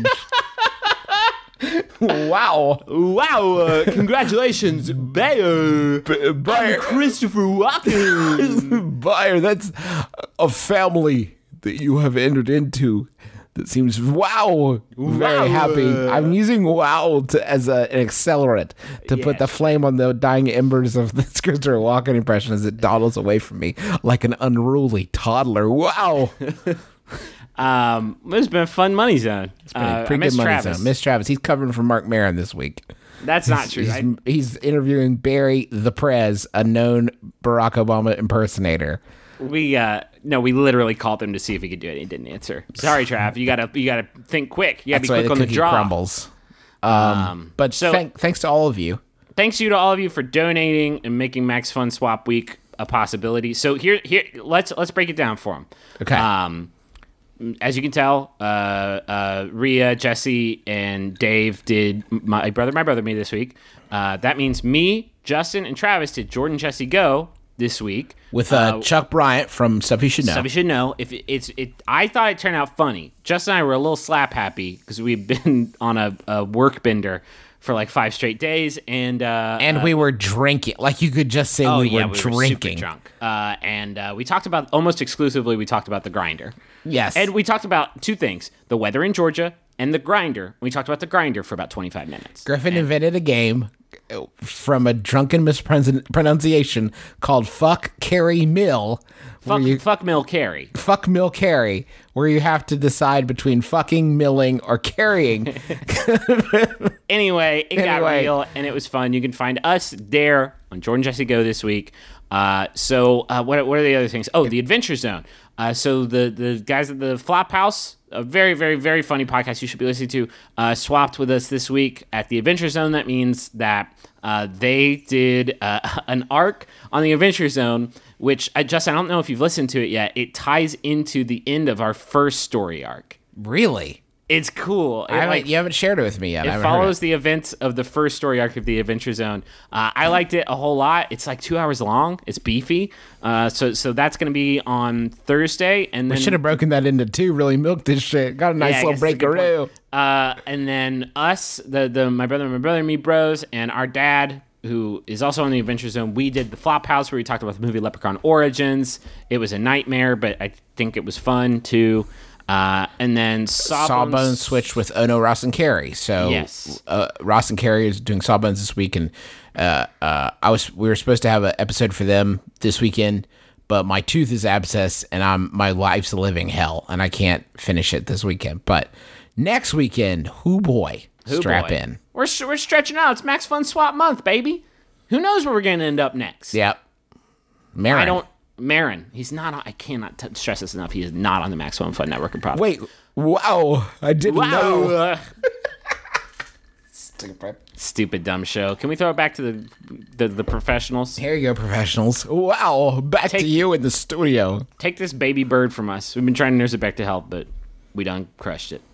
Wow. Congratulations, Bayer. Bayer. Christopher Walken. Bayer, that's a family that you have entered into that seems very happy. I'm using wow as an accelerant to put the flame on the dying embers of this Christopher Walken impression as it dawdles away from me like an unruly toddler. Wow. It's been a fun money zone. It's been a pretty good money zone. Miss Travis, he's covering for Mark Maron this week. That's not true. He's interviewing Barry the Prez, a known Barack Obama impersonator. We literally called him to see if he could do it. He didn't answer. Sorry, Trav. You gotta think quick. You gotta be quick on the draw. Crumbles. Thanks to all of you. Thanks to all of you for donating and making Max Fun Swap Week a possibility. So here, let's break it down for him. Okay. As you can tell, Rhea, Jesse, and Dave did my brother me this week. That means me, Justin, and Travis did Jordan Jesse Go, this week With Chuck Bryant from Stuff You Should Know. Stuff You Should Know. I thought it turned out funny. Justin and I were a little slap happy because we've been on a work bender for like 5 straight days, and we were drinking. Like, you could just say we were drinking. Super drunk. And we talked about, almost exclusively, we talked about the grinder. Yes. And we talked about 2 things: the weather in Georgia and the grinder. We talked about the grinder for about 25 minutes. Griffin invented a game from a drunken mispronunciation called Fuck Carrie Mill. Fuck Mill Carry. Fuck Mill Carry, where you have to decide between fucking, milling, or carrying. Anyway, it got real, and it was fun. You can find us there on Jordan Jesse Go this week. So what are the other things? Oh, the Adventure Zone. So the guys at the Flophouse, a very, very, very funny podcast you should be listening to, swapped with us this week at the Adventure Zone. That means that they did an arc on the Adventure Zone, which, Justin, I don't know if you've listened to it yet. It ties into the end of our first story arc. Really? It's cool. You haven't shared it with me yet. It follows the events of the first story arc of the Adventure Zone. I liked it a whole lot. It's like 2 hours long. It's beefy. So that's going to be on Thursday. And then We should have broken that into 2. Really milked this shit. Got a nice I little guess it's a good breakaroo. point. And then us, my brother and me bros, and our dad, who is also on the Adventure Zone, we did the Flophouse where we talked about the movie Leprechaun Origins. It was a nightmare, but I think it was fun too. And then Sawbones switched with Ono, Ross, and Carey. So yes. Ross and Carey is doing Sawbones this week, and we were supposed to have an episode for them this weekend, but my tooth is abscessed, and my life's a living hell, and I can't finish it this weekend. But next weekend, strap in. We're stretching out. It's Max Fun Swap Month, baby. Who knows where we're going to end up next? Yep. Marin, he's not on, I cannot stress this enough. He is not on the Maximum Fun Network of Profit. Wait, wow, I didn't know. Stupid dumb show. Can we throw it back to the professionals? Here you go, professionals. Wow, back to you in the studio. Take this baby bird from us. We've been trying to nurse it back to health, but we done crushed it.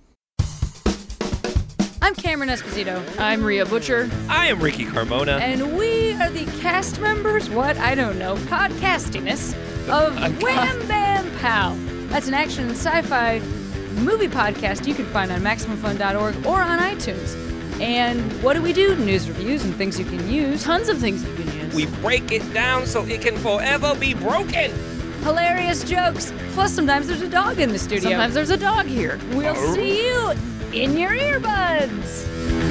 I'm Cameron Esposito, I'm Rhea Butcher. I am Ricky Carmona. and we are the cast members, podcastiness of Wham Bam Pow. That's an action and sci-fi movie podcast you can find on MaximumFun.org or on iTunes. And what do? News reviews and things you can use. Tons of things you can use. We break it down so it can forever be broken. Hilarious jokes. Plus, sometimes there's a dog in the studio. Sometimes there's a dog here. We'll see you in your earbuds.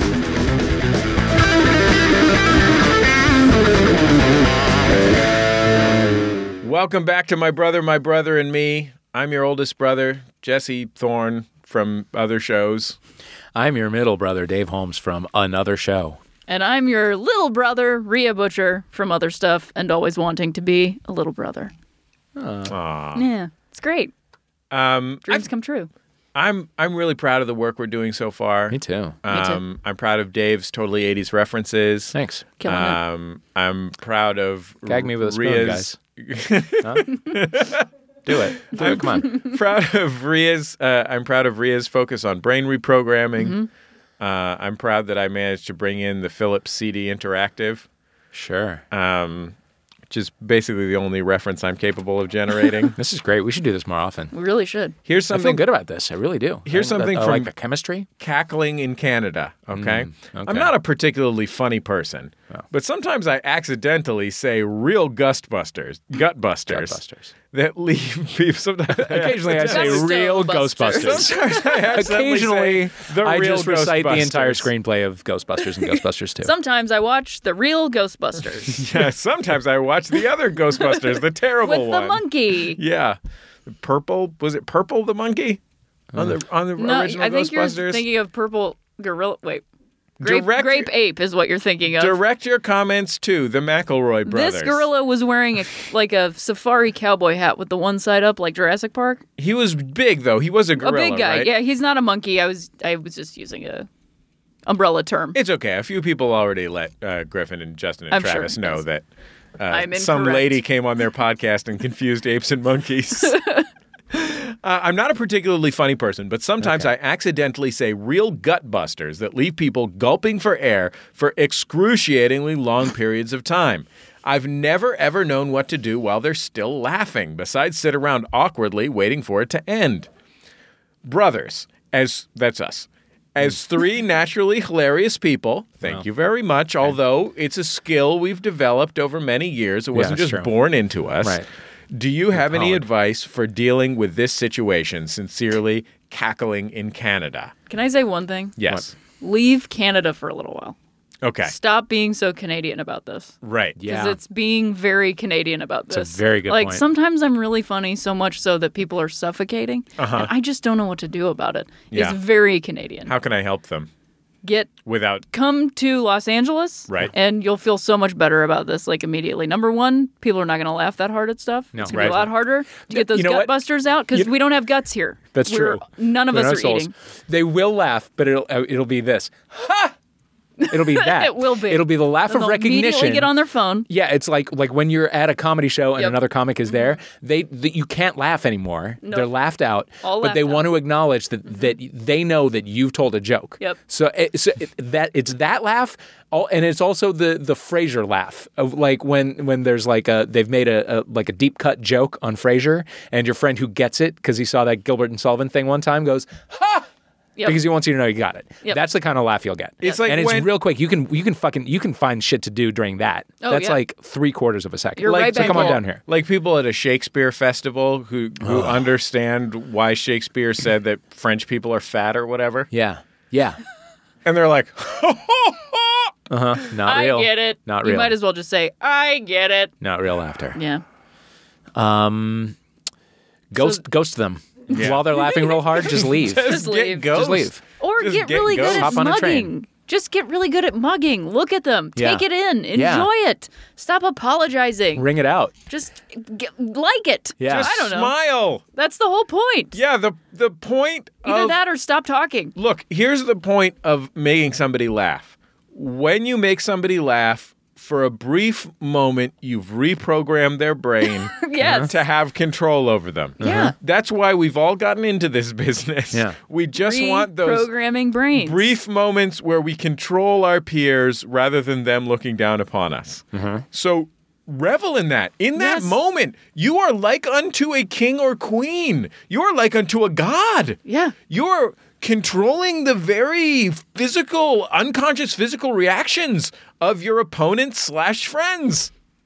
Welcome back to My Brother, and Me. I'm your oldest brother, Jesse Thorne, from other shows. I'm your middle brother, Dave Holmes, from another show. And I'm your little brother, Rhea Butcher, from other stuff and always wanting to be a little brother. Aww. Yeah, it's great. Dreams come true. I'm really proud of the work we're doing so far. Me too. I'm proud of Dave's totally 80s references. Thanks. Killing it. I'm proud of Gag me with a spoon, Rhea's, Do it. Come on. proud of Rhea's. I'm proud of Rhea's focus on brain reprogramming. I'm proud that I managed to bring in the Philips CD Interactive, Sure. which is basically the only reference I'm capable of generating. This is great. We should do this more often. We really should. Here's I feel something good about this. I really do. Here's something I from- like the chemistry. cackling in Canada, okay? okay. I'm not a particularly funny person, but sometimes I accidentally say real gutbusters Gutbusters. that leave people. Sometimes Occasionally I say Gusto real Busters. Ghostbusters. Sometimes I accidentally Occasionally say the I real just recite the entire Ghostbusters. screenplay of Ghostbusters and Ghostbusters 2. Sometimes I watch the real Ghostbusters Yeah, sometimes I watch the other Ghostbusters, the terrible with one. the monkey. Yeah, Purple. Was it Purple the monkey on the No, original I think you're Ghostbusters? thinking of purple gorilla. Wait, Direct- grape ape is what you're thinking of. Direct your comments to the McElroy brothers. This gorilla was wearing a safari cowboy hat with the one side up, like Jurassic Park. He was big though. He was a gorilla, A big guy. right? Yeah, he's not a monkey. I was just using a umbrella term. It's okay. A few people already let Griffin and Justin and I'm sure, Travis know yes. that I'm some incorrect. lady came on their podcast and confused apes and monkeys. I'm not a particularly funny person, but sometimes I accidentally say real gut busters that leave people gulping for air for excruciatingly long periods of time. I've never ever known what to do while they're still laughing, besides sit around awkwardly waiting for it to end. Brothers, that's us. As three naturally hilarious people, thank you very much, although it's a skill we've developed over many years. It wasn't that's just true. born into us. Right. Do you have any Colin. advice for dealing with this situation? Sincerely, Cackling in Canada. Can I say one thing? Yes. Leave Canada for a little while. Okay. Stop being so Canadian about this. Right. Because it's being very Canadian about this. It's a very good like, point. sometimes I'm really funny, so much so that people are suffocating. And I just don't know what to do about it. Yeah. It's very Canadian. How can I help them without? Come to Los Angeles, Right. and you'll feel so much better about this, like, immediately. Number one, people are not going to laugh that hard at stuff. No. It's going to be Right. a lot harder to get those You know gut what? busters out, because we don't have guts here. That's true. None of We're us not are souls. eating. They will laugh, but it'll be this. Ha! It'll be that. It will be. It'll be the laugh And of they'll immediately recognition. get on their phone. Yeah, it's like when you're at a comedy show and Yep. another comic is there, you can't laugh anymore. Nope. They're laughed out, All but they laughed want to acknowledge that they know that you've told a joke. Yep. So it's that laugh, and it's also the Frasier laugh of like when there's like they've made a deep cut joke on Frasier, and your friend who gets it because he saw that Gilbert and Sullivan thing one time goes ha. Yep. Because he wants you to know you got it. Yep. That's the kind of laugh you'll get. It's like and it's when- real quick. You can find shit to do during that. Oh, That's yeah. like 3/4 of a second. You're right so back come on in. down here. Like people at a Shakespeare festival who understand why Shakespeare said that French people are fat or whatever. Yeah. Yeah. And they're like, Not I real. get it. Not You real. might as well just say, I get it. Not real laughter. Yeah. Ghost them. While they're laughing real hard, just leave. Just get leave. ghost. Just leave. Or Just get get really good ghost. at Hop on a train. mugging. Just get really good at mugging. Look at them. Yeah. Take it in. Enjoy Yeah. it. Stop apologizing. Ring it out. Just like it. Yeah. I don't know. Smile. That's the whole point. Yeah, the point Either of that or stop talking. Look, here's the point of making somebody laugh. When you make somebody laugh, for a brief moment, you've reprogrammed their brain Yes. to have control over them. Yeah. That's why we've all gotten into this business. Yeah. We just want those Reprogramming brains. brief moments where we control our peers rather than them looking down upon us. So revel in that. In that Yes. moment, you are like unto a king or queen. You are like unto a god. Yeah. You're controlling the very physical, unconscious physical reactions of your opponents / friends.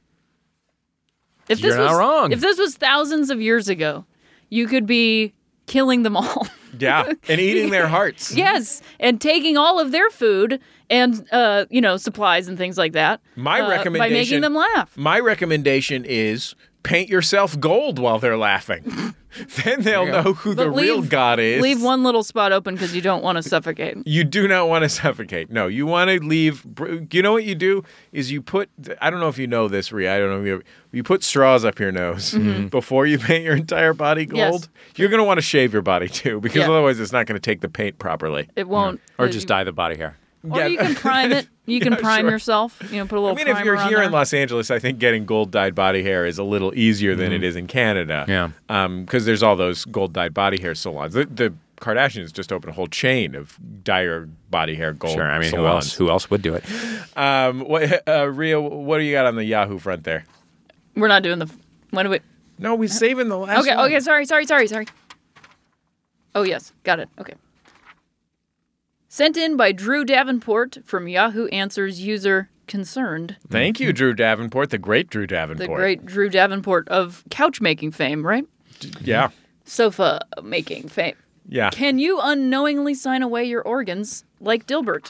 If You're this not was, wrong. If this was thousands of years ago, you could be killing them all. Yeah, and eating their hearts. Yes, and taking all of their food and supplies and things like that. My by recommendation making them laugh. My recommendation is paint yourself gold while they're laughing. Then they'll know who the But real god is. Leave one little spot open because you don't want to suffocate. You do not want to suffocate. No, you want to leave. You know what you do is you put. I don't know if you know this, Rhea. I don't know if you put straws up your nose before you paint your entire body gold. Yes. You're going to want to shave your body too, because Yeah. otherwise it's not going to take the paint properly. It won't. Or just dye the body hair. Or Yeah. you can prime it. You can Yeah, prime sure. yourself. Put a little I mean, if primer you're on here there. in Los Angeles, I think getting gold dyed body hair is a little easier than it is in Canada. Yeah. Because there's all those gold dyed body hair salons. The Kardashians just opened a whole chain of dye your body hair gold. Sure. I mean, salons. who else would do it? Rhea, what do you got on the Yahoo front there? We're not doing the. When do we? No, we're saving the last Okay. one. Okay. Sorry. Oh yes, got it. Okay. Sent in by Drew Davenport from Yahoo Answers user Concerned. Thank you, Drew Davenport, the great Drew Davenport. The great Drew Davenport of couch making fame, right? Yeah. Sofa making fame. Yeah. Can you unknowingly sign away your organs like Dilbert?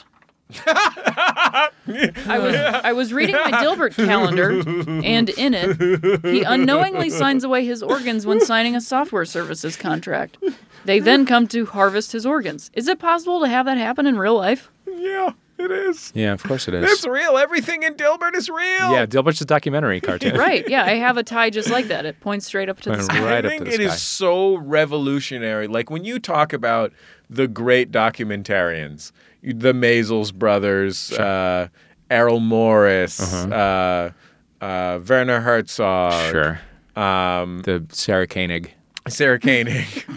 I was reading my Dilbert calendar, and in it, he unknowingly signs away his organs when signing a software services contract. They then come to harvest his organs. Is it possible to have that happen in real life? Yeah, it is. Yeah, of course it is. It's real. Everything in Dilbert is real. Yeah, Dilbert's a documentary cartoon. Right, yeah, I have a tie just like that. It points straight up to the sky. Right I up think to it the is sky. so revolutionary. Like when you talk about the great documentarians, the Maisels brothers, Errol Morris, Werner Herzog, Sure. The Sarah Koenig. Sarah Koenig,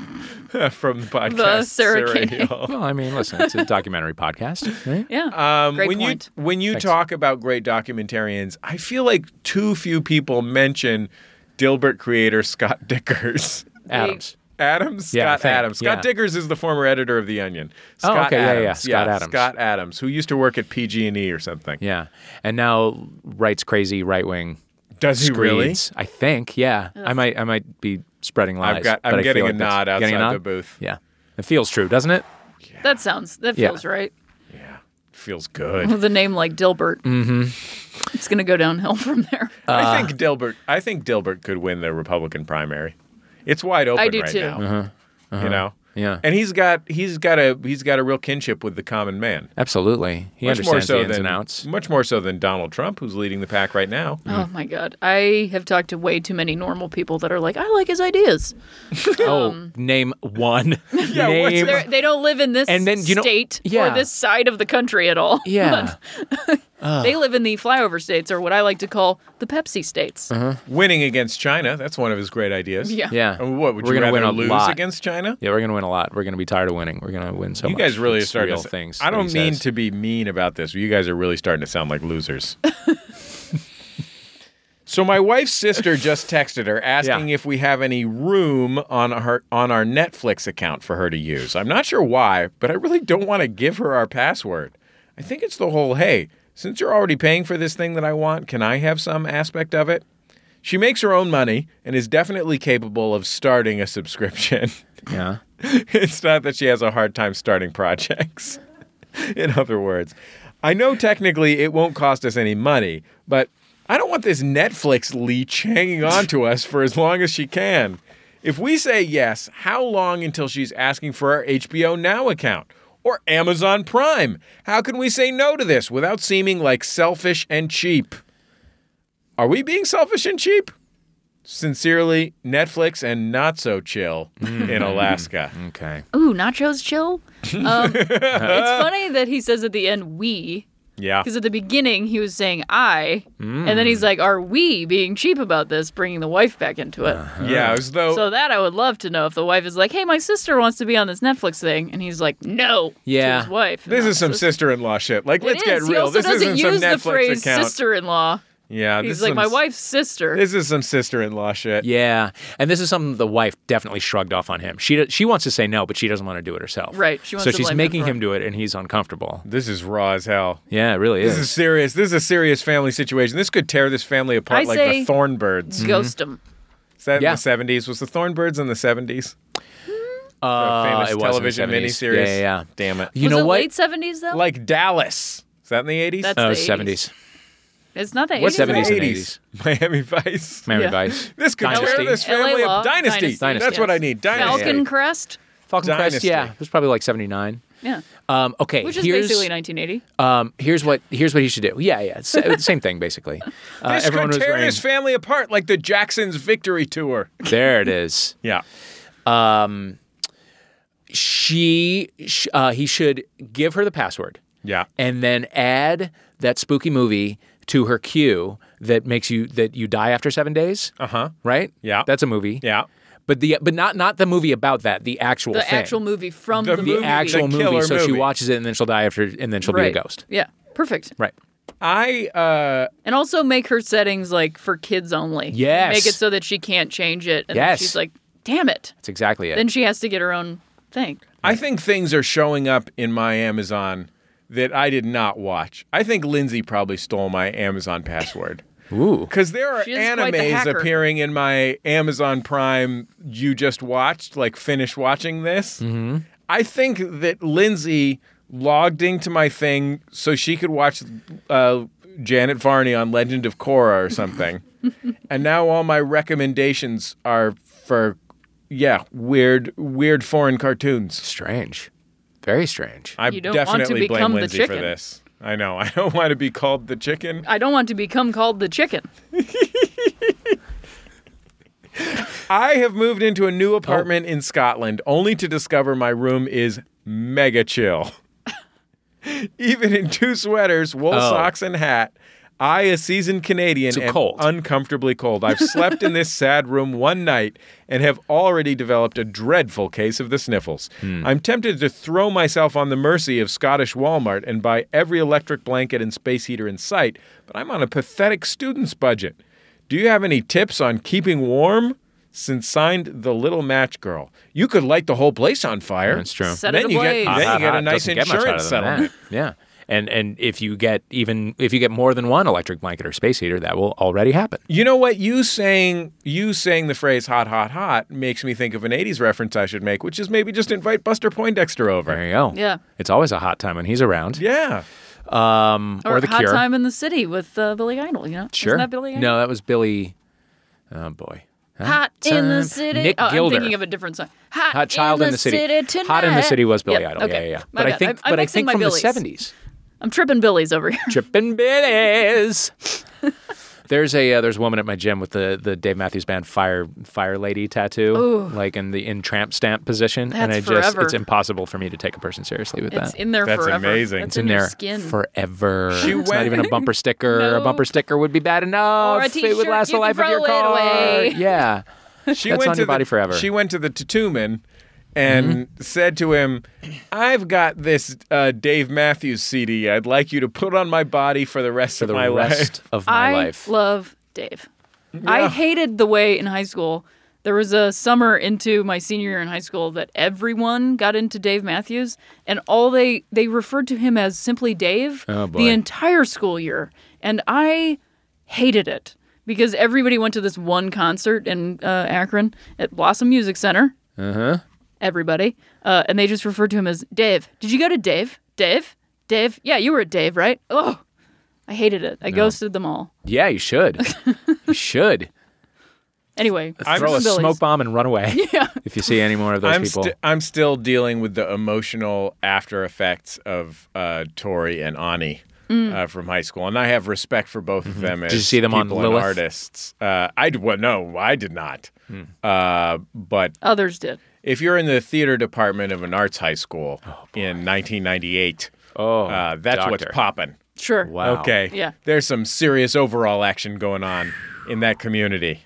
from the podcast. The Sarah Koenig. Hill. Well, I mean, listen, it's a documentary podcast, right? Yeah. Great when point. when you talk about great documentarians, I feel like too few people mention Dilbert creator Scott Dickers. Adams. Adams? Yeah, I Scott think, Adams. Scott yeah. Dickers is the former editor of The Onion. Oh, Scott okay, yeah, Adams. yeah, Scott Adams. Scott Adams, who used to work at PG&E or something. Yeah. And now writes crazy right-wing Does he really? screeds, I think, yeah. I might be spreading lies. I'm but I getting feel a like that's- nod getting a outside nod? the booth. Yeah. It feels true, doesn't it? That feels right. Yeah. Feels good. With a name like Dilbert. Mm-hmm. It's going to go downhill from there. I think Dilbert could win the Republican primary. It's wide open I do right too. now. You know? Yeah. And he's got a real kinship with the common man. Absolutely. He understands the ins and outs. Much more so than Donald Trump, who's leading the pack right now. Oh my God. I have talked to way too many normal people that are like, I like his ideas. Name one. Yeah, what's Name. They don't live in this And then, you know- state yeah. or this side of the country at all. Yeah. They live in the flyover states, or what I like to call the Pepsi states. Winning against China, that's one of his great ideas. Yeah. Yeah. And what, would We're you gonna rather win a lose lot. against China? Yeah, we're going to win a lot. We're going to be tired of winning. We're going to win so You much. guys really are It's starting real to things. I that don't he mean says. to be mean about this, but you guys are really starting to sound like losers. So my wife's sister just texted her asking if we have any room on our Netflix account for her to use. I'm not sure why, but I really don't want to give her our password. I think it's the whole, hey, since you're already paying for this thing that I want, can I have some aspect of it? She makes her own money and is definitely capable of starting a subscription. Yeah. It's not that she has a hard time starting projects. In other words, I know technically it won't cost us any money, but I don't want this Netflix leech hanging on to us for as long as she can. If we say yes, how long until she's asking for our HBO Now account? Or Amazon Prime? How can we say no to this without seeming like selfish and cheap? Are we being selfish and cheap? Sincerely, Netflix and Not So Chill in Alaska. Okay. Ooh, nachos chill. It's funny that he says at the end, we. Yeah. Because at the beginning, he was saying I. And then he's like, are we being cheap about this, bringing the wife back into it? Yeah, as though So that I would love to know if the wife is like, hey, my sister wants to be on this Netflix thing. And he's like, no. Yeah. To his wife. this And is some that's- sister-in-law shit. Like, It let's get is. He real. also This doesn't isn't some use Netflix the phrase account. sister-in-law. Yeah, this He's is like, some my wife's sister. This is some sister-in-law shit. Yeah. And this is something the wife definitely shrugged off on him. She wants to say no, but she doesn't want to do it herself. Right. She wants So to she's blame making him for him do it, and he's uncomfortable. This is raw as hell. Yeah, it really This is. is serious. This is a serious family situation. This could tear this family apart I like say- the Thornbirds. Ghost him. Is that Yeah. in the 70s? Was the Thornbirds in the 70s? Famous it was in the television 70s. miniseries. Yeah. Damn it. You Was know it what? late 70s, though? Like Dallas. Is that in the 80s? That's Oh, the 70s. It's not the 80s. What's in the 70s and 80s? Miami Vice. Miami Yeah. Vice. This could Dynasty. tear this family LA Law. up. Dynasty. Dynasty. That's what I need. Dynasty. Falcon Crest? Falcon Crest, Dynasty. yeah. It was probably like 79. Yeah. Okay, Which is here's, basically 1980. here's what he should do. Yeah, it's the same thing, basically. This everyone could was tear wearing... this family apart like the Jacksons' victory tour. There it is. Yeah. He should give her the password. Yeah. And then add that spooky movie to her queue that makes you die after 7 days. Uh-huh. Right? Yeah. That's a movie. Yeah. But not the movie about that, the actual The thing. actual movie from The the movie. movie. actual The movie. killer So she movie. watches it and then she'll die after, and then she'll be a Right. ghost. Yeah. Perfect. Right. And also make her settings like for kids only. Yes. Make it so that she can't change it. And then Yes. she's like, damn it. That's exactly it. Then she has to get her own thing. I think things are showing up in my Amazon that I did not watch. I think Lindsay probably stole my Amazon password. Ooh. Because there are She is quite the animes hacker. appearing in my Amazon Prime you just watched, like finish watching this. Mm-hmm. I think that Lindsay logged into my thing so she could watch Janet Varney on Legend of Korra or something. And now all my recommendations are for, weird foreign cartoons. Strange. Very strange. I You don't want to definitely blame become the Lindsay for chicken. this. I know. I don't want to be called the chicken. I don't want to become called the chicken. I have moved into a new apartment in Scotland only to discover my room is mega chill. Even in 2 sweaters, wool socks, and hat, I, a seasoned Canadian, Too am cold. uncomfortably cold. I've slept in this sad room one night and have already developed a dreadful case of the sniffles. I'm tempted to throw myself on the mercy of Scottish Walmart and buy every electric blanket and space heater in sight, but I'm on a pathetic student's budget. Do you have any tips on keeping warm? Since signed, the Little Match Girl. You could light the whole place on fire. That's true. Set Then it you ablaze. get a nice Doesn't get much out insurance of than that. settlement. Yeah. And if you get more than one electric blanket or space heater, that will already happen. You know what? You saying the phrase "hot, hot, hot" makes me think of an '80s reference I should make, which is maybe just invite Buster Poindexter over. There you go. Yeah. It's always a hot time when he's around. Yeah. Or the Hot Cure. Time in the City with Billy Idol, you know? Sure. Isn't that Billy Idol? No, that was Billy. Oh boy. Hot in the Time. City. Nick I'm Gilder. thinking of a different song. Hot Child in the City. tonight. Hot in the City was Billy Yep, Idol. okay. Yeah. My But I bad. think, I'm mixing my from Billies. the '70s. I'm tripping Billies over here. Trippin' Billies. There's a woman at my gym with the Dave Matthews Band Fire Lady tattoo, like in tramp stamp position, and That's I just forever. it's impossible for me to take a person seriously with It's that. in there That's forever. amazing. That's It's in your there skin. forever. She It's not went- even a bumper sticker. No. A bumper sticker would be bad enough. Or a It would t-shirt, last the you life can of your throw it car. away. Yeah. She That's went on to your body forever. She went to the tattoo man and said to him, "I've got this Dave Matthews CD. I'd like you to put on my body for the rest For of the my rest life." of my I life. love Dave. I hated the way in high school there was a summer into my senior year in high school that everyone got into Dave Matthews, and all they referred to him as simply Dave Oh, boy. the entire school year, and I hated it because everybody went to this one concert in Akron at Blossom Music Center. Everybody, and they just referred to him as Dave. Did you go to Dave? Dave? Dave? Yeah, you were at Dave, right? Oh, I hated it. I ghosted them all. Yeah, you should. You should. Anyway, Throw a Trippin' Billies. smoke bomb and run away. Yeah. If you see any more of those people. I'm still dealing with the emotional after effects of Tori and Ani from high school, and I have respect for both of them as Did you see them on people and Lilith? artists. No, I did not. But Others did. if you're in the theater department of an arts high school in 1998, that's what's doctor. popping. Sure. Wow. Okay. Yeah. There's some serious overall action going on in that community.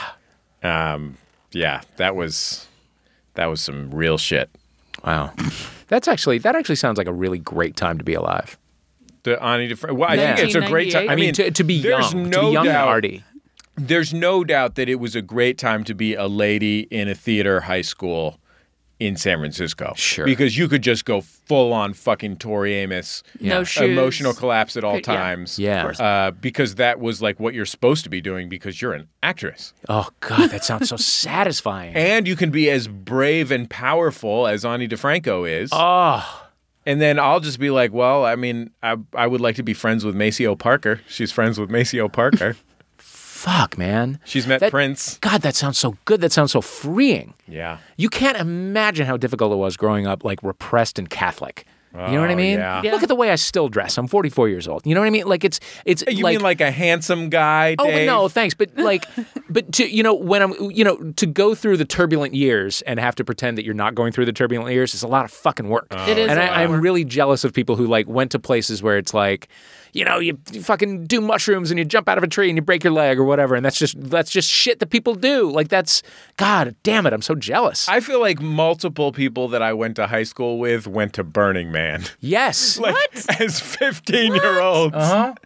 Yeah. That was some real shit. Wow. That actually sounds like a really great time to be alive. Well, I think it's a great time. 1998. I mean, to be there's young, no to be young and doubt- arty. There's no doubt that it was a great time to be a lady in a theater high school in San Francisco. Sure. Because you could just go full on fucking Tori Amos. No shoes. Emotional collapse at all Could- yeah. times. Yeah. Of course. Because that was like what you're supposed to be doing because you're an actress. Oh God, that sounds so satisfying. And you can be as brave and powerful as Ani DeFranco is. Oh, And then I'll just be like, well, I mean, I would like to be friends with Maceo Parker. She's friends with Maceo Parker. fuck, man. She's met That- Prince. God, that sounds so good. That sounds so freeing. Yeah. You can't imagine how difficult it was growing up like repressed and Catholic. You know what I Oh, mean? yeah. Yeah. Look at the way I still dress. I'm 44 years old. You know what I mean? Like it's You mean like a handsome guy, Oh Dave? no, thanks. But like, but to when I'm to go through the turbulent years and have to pretend that you're not going through the turbulent years is a lot of fucking work. It is and a lot of I'm work. really jealous of people who like went to places where it's like, you fucking do mushrooms and you jump out of a tree and you break your leg or whatever, and that's just shit that people do. Like that's God damn it, I'm so jealous. I feel like multiple people that I went to high school with went to Burning Man. Yes. Like, as 15-year-olds.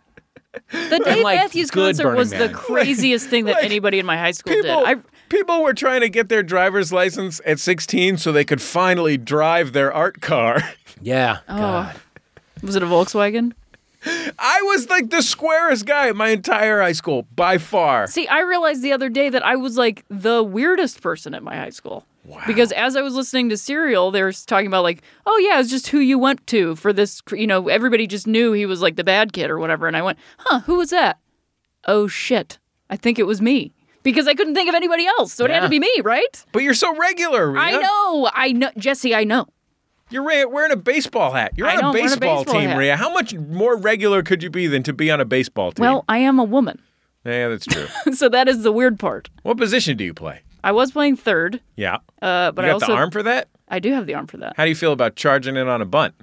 The Dave like, Matthews good concert was Burning the Man. craziest thing that Like, anybody in my high school People, did. people were trying to get their driver's license at 16 so they could finally drive their art car. Yeah. Oh, was it a Volkswagen? I was like the squarest guy in my entire high school, by far. See, I realized the other day that I was like the weirdest person at my high school. Wow. Because as I was listening to Serial, they were talking about like, oh yeah, it's just who you went to for this, everybody just knew he was like the bad kid or whatever. And I went, who was that? Oh shit, I think it was me. Because I couldn't think of anybody else, so it had to be me, right? But you're so regular, Rhea. I know, Jesse, I know. You're wearing a baseball hat. You're I on know, a I'm wearing a baseball baseball team, hat. Rhea. How much more regular could you be than to be on a baseball team? Well, I am a woman, yeah, that's true. so that is the weird part. What position do you play? I was playing third, Yeah. but You I got also the arm for that? I do have the arm for that. How do you feel about charging in on a bunt?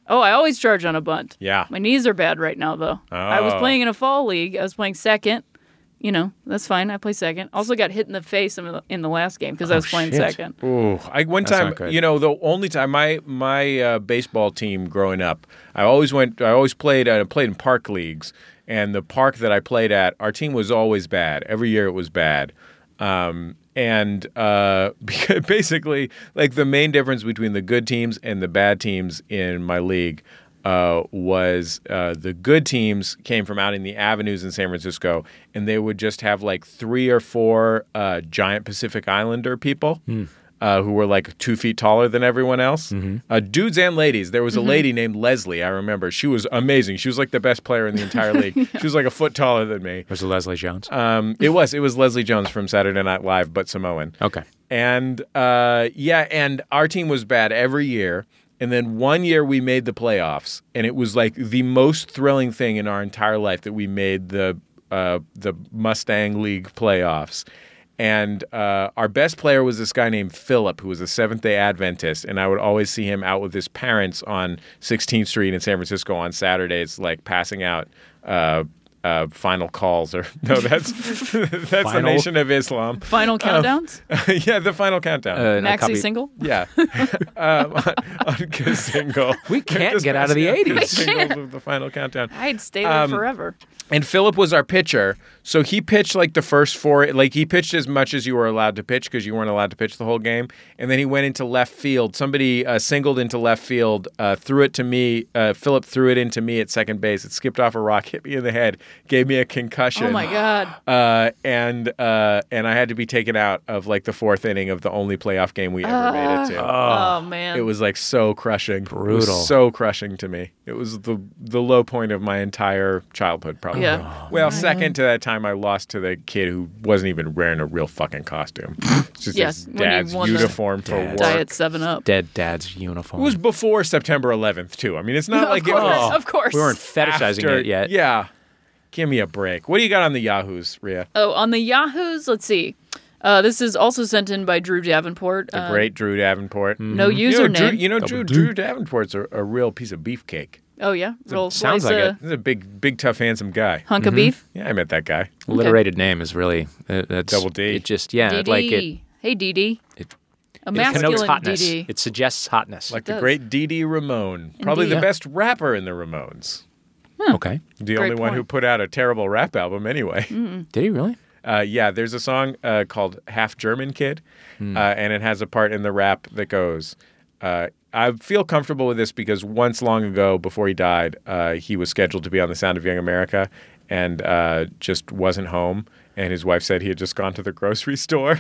Oh, I always charge on a bunt. Yeah. My knees are bad right now, though. I was Oh. playing in a fall league. I was playing second. You know, that's fine. I play second. Also got hit in the face in the last game because I was playing shit. second. Ooh, one time, not good. you know, the only time my baseball team growing up, I always played in park leagues, and the park that I played at, our team was always bad. Every year it was bad. And basically, like the main difference between the good teams and the bad teams in my league was the good teams came from out in the avenues in San Francisco, and they would just have like 3 or 4 giant Pacific Islander people who were like 2 feet taller than everyone else. Dudes and ladies. There was a lady named Leslie, I remember. She was amazing. She was like the best player in the entire league. She was like a foot taller than me. Was it Leslie Jones? It was Leslie Jones from Saturday Night Live, but Samoan. Okay. And and our team was bad every year. And then one year we made the playoffs, and it was like the most thrilling thing in our entire life that we made the Mustang League playoffs. And our best player was this guy named Philip, who was a Seventh-day Adventist, and I would always see him out with his parents on 16th Street in San Francisco on Saturdays, like passing out final calls, or no, that's the Nation of Islam. Final countdowns? Yeah, the final countdown. Maxi single? Yeah, on single. We can't Just get out of the passing out 80s. singles of the final countdown. I'd stay there forever. And Philip was our pitcher, so he pitched like the first 4. Like he pitched as much as you were allowed to pitch because you weren't allowed to pitch the whole game. And then he went into left field. Somebody singled into left field, threw it to me. Philip threw it into me at second base. It skipped off a rock, hit me in the head, gave me a concussion. Oh my God. And I had to be taken out of like the 4th inning of the only playoff game we ever made it to. Oh man. It was like so crushing. Brutal. It was so crushing to me. It was the low point of my entire childhood, probably. Yeah. Well, second to that time, I lost to the kid who wasn't even wearing a real fucking costume. It's just Yes, his when you dad's won the uniform for work. Diet 7-Up. Dead dad's uniform. It was before September 11th, too. I mean, it's not like it was Of course. We weren't fetishizing after- it yet. Yeah. Give me a break. What do you got on the Yahoos, Rhea? Oh, on the Yahoos, let's see. This is also sent in by Drew Davenport. The great Drew Davenport. No username. Drew Davenport's a real piece of beefcake. Oh yeah, roll sounds slice like of He's a big, tough, handsome guy. hunk of beef. Yeah, I met that guy. Alliterated name is really that's Double D. It just DD. like it. Hey DD. It A connotes masculine hotness. DD. It suggests hotness. Like the does. great Dee Dee Ramone. Probably Indeed. the best rapper in the Ramones. Okay. The Great only one who point. put out a terrible rap album anyway. Did he really? Yeah, there's a song called Half German Kid, and it has a part in the rap that goes, I feel comfortable with this because once long ago, before he died, he was scheduled to be on The Sound of Young America and just wasn't home. And his wife said he had just gone to the grocery store.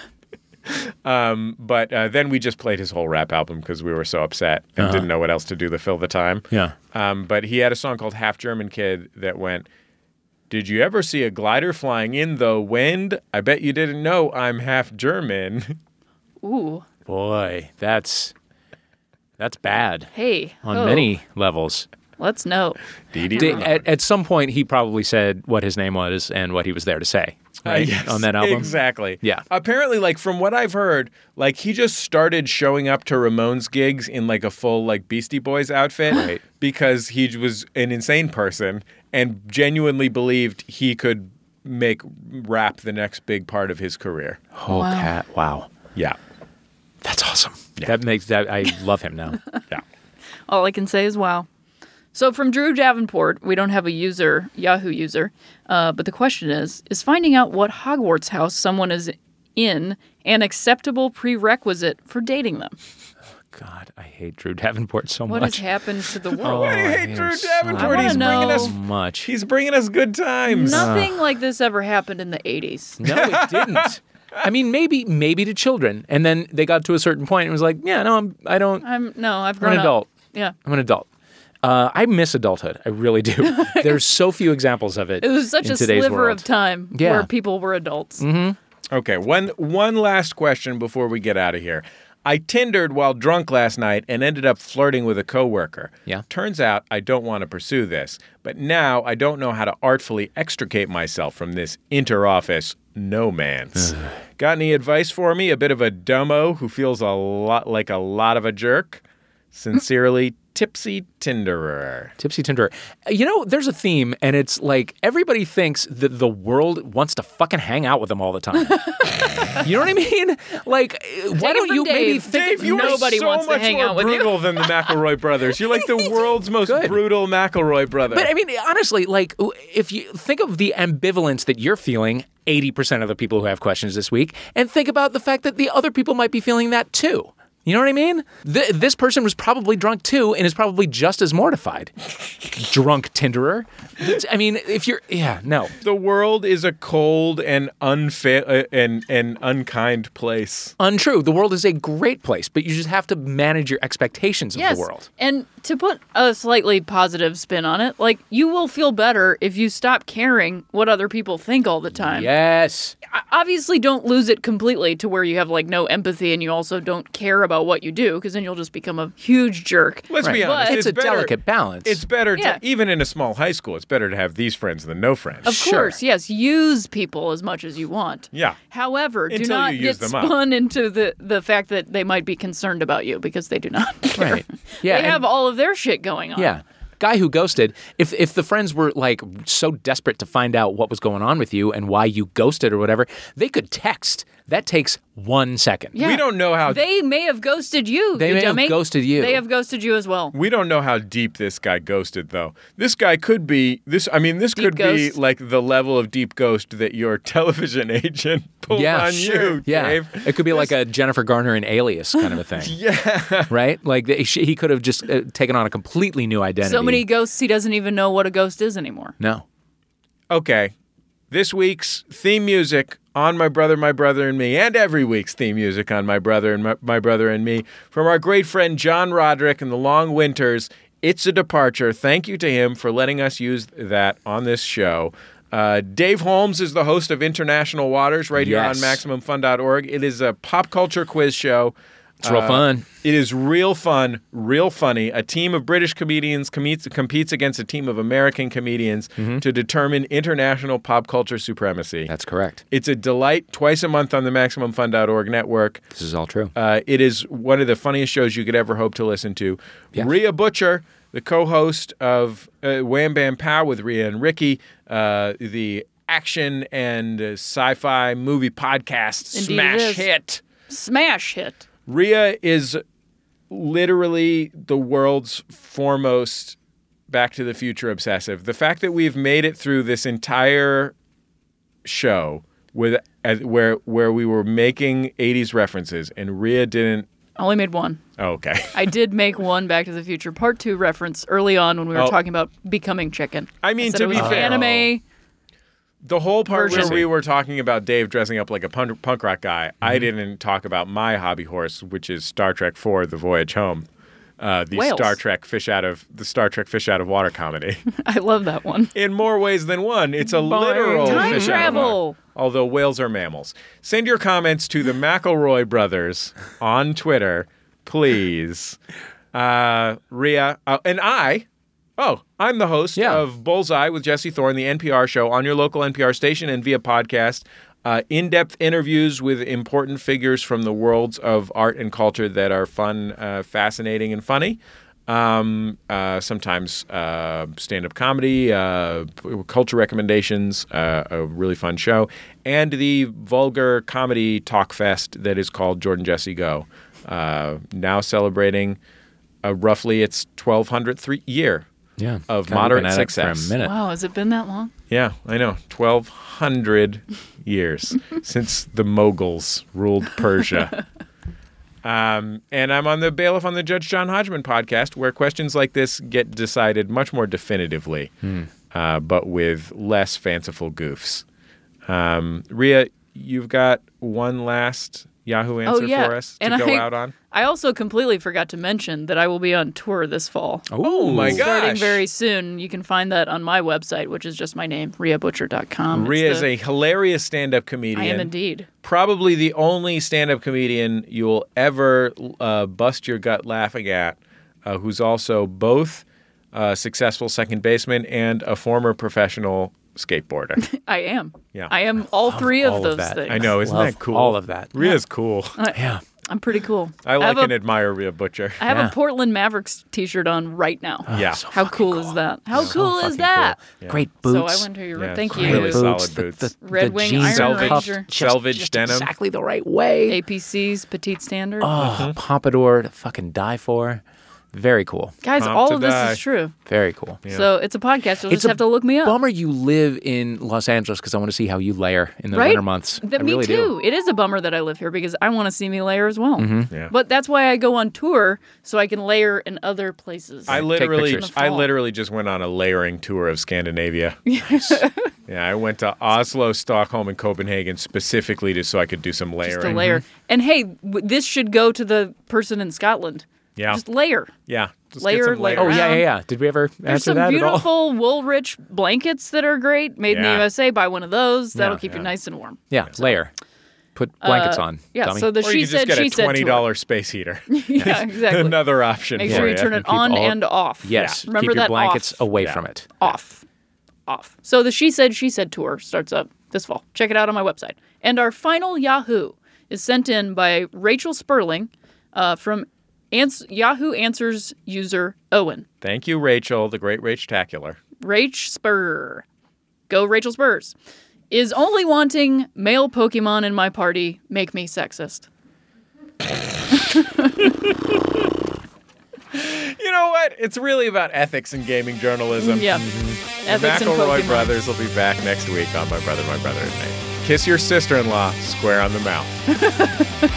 But then we just played his whole rap album because we were so upset and didn't know what else to do to fill the time. Yeah. But he had a song called Half German Kid that went, did you ever see a glider flying in the wind? I bet you didn't know I'm half German. Ooh. Boy, that's bad Hey. on oh, many levels. Let's know. Dee Dee Ramone. At some point, he probably said what his name was and what he was there to say. Right? Yes, on that album. Exactly. Yeah. Apparently, like from what I've heard, like he just started showing up to Ramones gigs in like a full like Beastie Boys outfit Right. because he was an insane person and genuinely believed he could make rap the next big part of his career. Oh, wow. Yeah. That's awesome. That makes that I love him now. Yeah. All I can say is wow. So from Drew Davenport, we don't have a user, Yahoo user, but the question is finding out what Hogwarts house someone is in an acceptable prerequisite for dating them? God, I hate Drew Davenport so What much. has happened to the Oh, world? Why do you I hate am Drew so- Davenport? I He's wanna bringing know. us So much. He's bringing us good times. Nothing like this ever happened in the 80s. No, it didn't. I mean, maybe to children, and then they got to a certain point and was like, "Yeah, no, I've I've grown grown an up. adult. Yeah. I'm an adult." I miss adulthood. I really do. There's so few examples of it. It was such in a today's sliver world. of time Yeah. where people were adults. Okay, one last question before we get out of here. I Tindered while drunk last night and ended up flirting with a coworker. Yeah. Turns out I don't want to pursue this, but now I don't know how to artfully extricate myself from this inter-office no-mance. Got any advice for me? A bit of a dumbo who feels a lot of a jerk? Sincerely, tipsy tinderer. Tipsy Tinderer. You know, there's a theme, and it's like everybody thinks that the world wants to fucking hang out with them all the time. You know what I mean? Like, why it don't from you maybe Dave. think Dave, you Nobody are so wants to much hang more out with you. brutal than the McElroy brothers. You're like the world's most Good. brutal McElroy brother. But I mean, honestly, like, if you think of the ambivalence that you're feeling, 80% of the people who have questions this week, and think about the fact that the other people might be feeling that too. You know what I mean? This person was probably drunk too and is probably just as mortified. Drunk Tinderer. I mean, if you're, no. The world is a cold and and unkind place. Untrue. The world is a great place, but you just have to manage your expectations of Yes. the world. And to put a slightly positive spin on it, like, you will feel better if you stop caring what other people think all the time. Yes. Obviously, don't lose it completely to where you have, like, no empathy and you also don't care about what you do, because then you'll just become a huge jerk. Let's be honest. But It's a better- delicate balance. It's better Yeah. to, even in a small high school, it's better to have these friends than no friends. Of Sure. course, yes, use people as much as you want. Yeah. However, do Until not you get use them up. spun into the fact that they might be concerned about you, because they do not care. Right. Yeah, They and- have all of their shit going on. Yeah. Guy who ghosted, if the friends were like so desperate to find out what was going on with you and why you ghosted or whatever, they could text. That takes 1 second. Yeah. We don't know how They may have ghosted you. They you may have dummy. ghosted you. They have ghosted you as well. We don't know how deep this guy ghosted, though. This guy could be this. I mean, this Deep could be ghost. like the level of deep ghost that your television agent pulled on you, Yeah. Dave. It could be like a Jennifer Garner in Alias kind of a thing. Yeah. Right? Like he could have just taken on a completely new identity. So many ghosts, he doesn't even know what a ghost is anymore. No. Okay. This week's theme music on My Brother, and Me, and every week's theme music on My Brother and My Brother and Me from our great friend John Roderick and the Long Winters. It's a departure. Thank you to him for letting us use that on this show. Dave Holmes is the host of International Waters right here on Yes. MaximumFun.org. It is a pop culture quiz show. It's real fun. It is real fun, real funny. A team of British comedians competes against a team of American comedians to determine international pop culture supremacy. That's correct. It's a delight twice a month on the MaximumFun.org network. This is all true. It is one of the funniest shows you could ever hope to listen to. Yes. Rhea Butcher, the co-host of Wham Bam Pow with Rhea and Ricky, the action and sci-fi movie podcast Indeed smash it is. hit. Smash hit. Rhea is literally the world's foremost Back to the Future obsessive. The fact that we've made it through this entire show where we were making 80s references and Rhea didn't. I only made one. Oh, okay. I did make one Back to the Future Part 2 reference early on when we were Oh. talking about becoming chicken. I mean, said to it was be an fair, anime. the whole part version. where we were talking about Dave dressing up like a punk rock guy, I didn't talk about my hobby horse, which is Star Trek IV: The Voyage Home. The Whales. Star Trek fish out of water comedy. I love that one. In more ways than one, it's a literal Time fish out of travel. water. Although whales are mammals. Send your comments to the McElroy brothers on Twitter, please. Rhea and I. Oh, I'm the host of Bullseye with Jesse Thorne, the NPR show on your local NPR station and via podcast. In-depth interviews with important figures from the worlds of art and culture that are fun, fascinating, and funny. Sometimes stand-up comedy, culture recommendations, a really fun show, and the vulgar comedy talk fest that is called Jordan Jesse Go. Now celebrating roughly its 1200th year of moderate success. For a minute. Wow, has it been that long? Yeah, I know. 1,200 years since the Moguls ruled Persia. And I'm on the Bailiff on the Judge John Hodgman podcast, where questions like this get decided much more definitively, but with less fanciful goofs. Rhea, you've got one last Yahoo answer for us to go out on? I also completely forgot to mention that I will be on tour this fall. Oh my gosh. Starting very soon. You can find that on my website, which is just my name, RheaButcher.com. Rhea is a hilarious stand-up comedian. I am indeed. Probably the only stand-up comedian you'll ever bust your gut laughing at, who's also both a successful second baseman and a former professional skateboarder. I am. Yeah. I am all three of all of those that. things. I know, isn't Love that cool? all of that. Rhea's cool. Yeah. I'm pretty cool. I like have and a, admire Rhea Butcher. I have Yeah. a Portland Mavericks t-shirt on right now. Yeah. How cool is that? How cool is Fucking that? cool. Great boots. So I went to your Yeah, thank it's you. really solid The- boots. the Red Wing jeans Iron are cuffed Ranger. Selvage denim. exactly the right way. APC's Petite Standard. Oh, pompadour to fucking die for. Very cool. Guys, Pump all to of this die. is true. Very cool. So it's a podcast. You'll It's just a have to look me up. Bummer you live in Los Angeles because I want to see how you layer in the Right? winter months. I Me really too. do. It is a bummer that I live here because I want to see me layer as well. Yeah. But that's why I go on tour so I can layer in other places. I pictures. literally just went on a layering tour of Scandinavia. Yeah, I went to Oslo, Stockholm, and Copenhagen specifically so I could do some layering. Just to layer. And hey, this should go to the person in Scotland. Yeah. Just layer. Yeah. Just Layer, get some layer. Oh, layering. yeah. Did we ever There's answer some that at all? beautiful wool-rich blankets that are great, made in the Yeah. USA. Buy one of those. That'll Yeah. keep you nice and warm. Yeah, layer. Put blankets on. Yeah, dummy. so the Or she you could said, just she get a said tour. $20 space heater. Yeah, exactly. Another option Make for sure you turn it Keep on all- and off. Yes. Remember Keep your that blankets off. away Yeah. from it. Off. So the She Said tour starts up this fall. Check it out on my website. And our final Yahoo is sent in by Rachel Sperling from Yahoo Answers user Owen. Thank you, Rachel, the great Rach-tacular. Rach Spur. Go Rachel Spurs. Is only wanting male Pokemon in my party make me sexist? You know what? It's really about ethics in gaming journalism. Yeah. Ethics and McElroy Pokemon. Brothers will be back next week on My Brother at Night. Kiss your sister-in-law square on the mouth.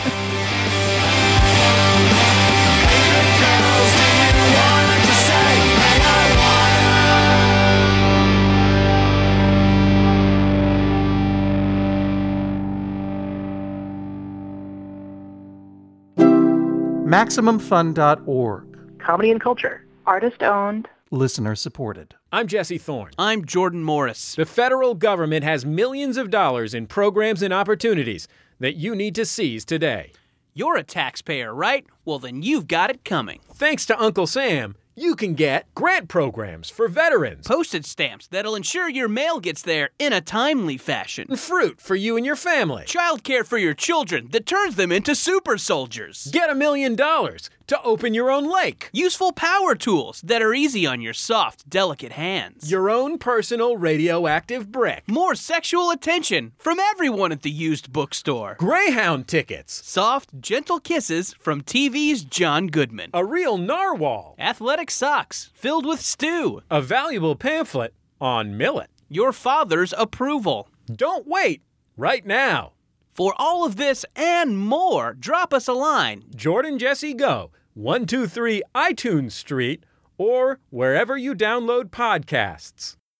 MaximumFun.org. Comedy and culture. Artist owned. Listener supported. I'm Jesse Thorne. I'm Jordan Morris. The federal government has millions of dollars in programs and opportunities that you need to seize today. You're a taxpayer, right? Well, then you've got it coming. Thanks to Uncle Sam, you can get grant programs for veterans, Postage stamps that'll ensure your mail gets there in a timely fashion. fruit for you and your family. Childcare for your children that turns them into super soldiers. Get $1 million to open your own lake. Useful power tools that are easy on your soft, delicate hands. Your own personal radioactive brick. More sexual attention from everyone at the used bookstore. Greyhound tickets. Soft, gentle kisses from TV's John Goodman. A real narwhal. Athletic socks filled with stew. A valuable pamphlet on millet. Your father's approval. Don't wait. Right now. For all of this and more, drop us a line. Jordan Jesse Go, 123 iTunes Street, or wherever you download podcasts.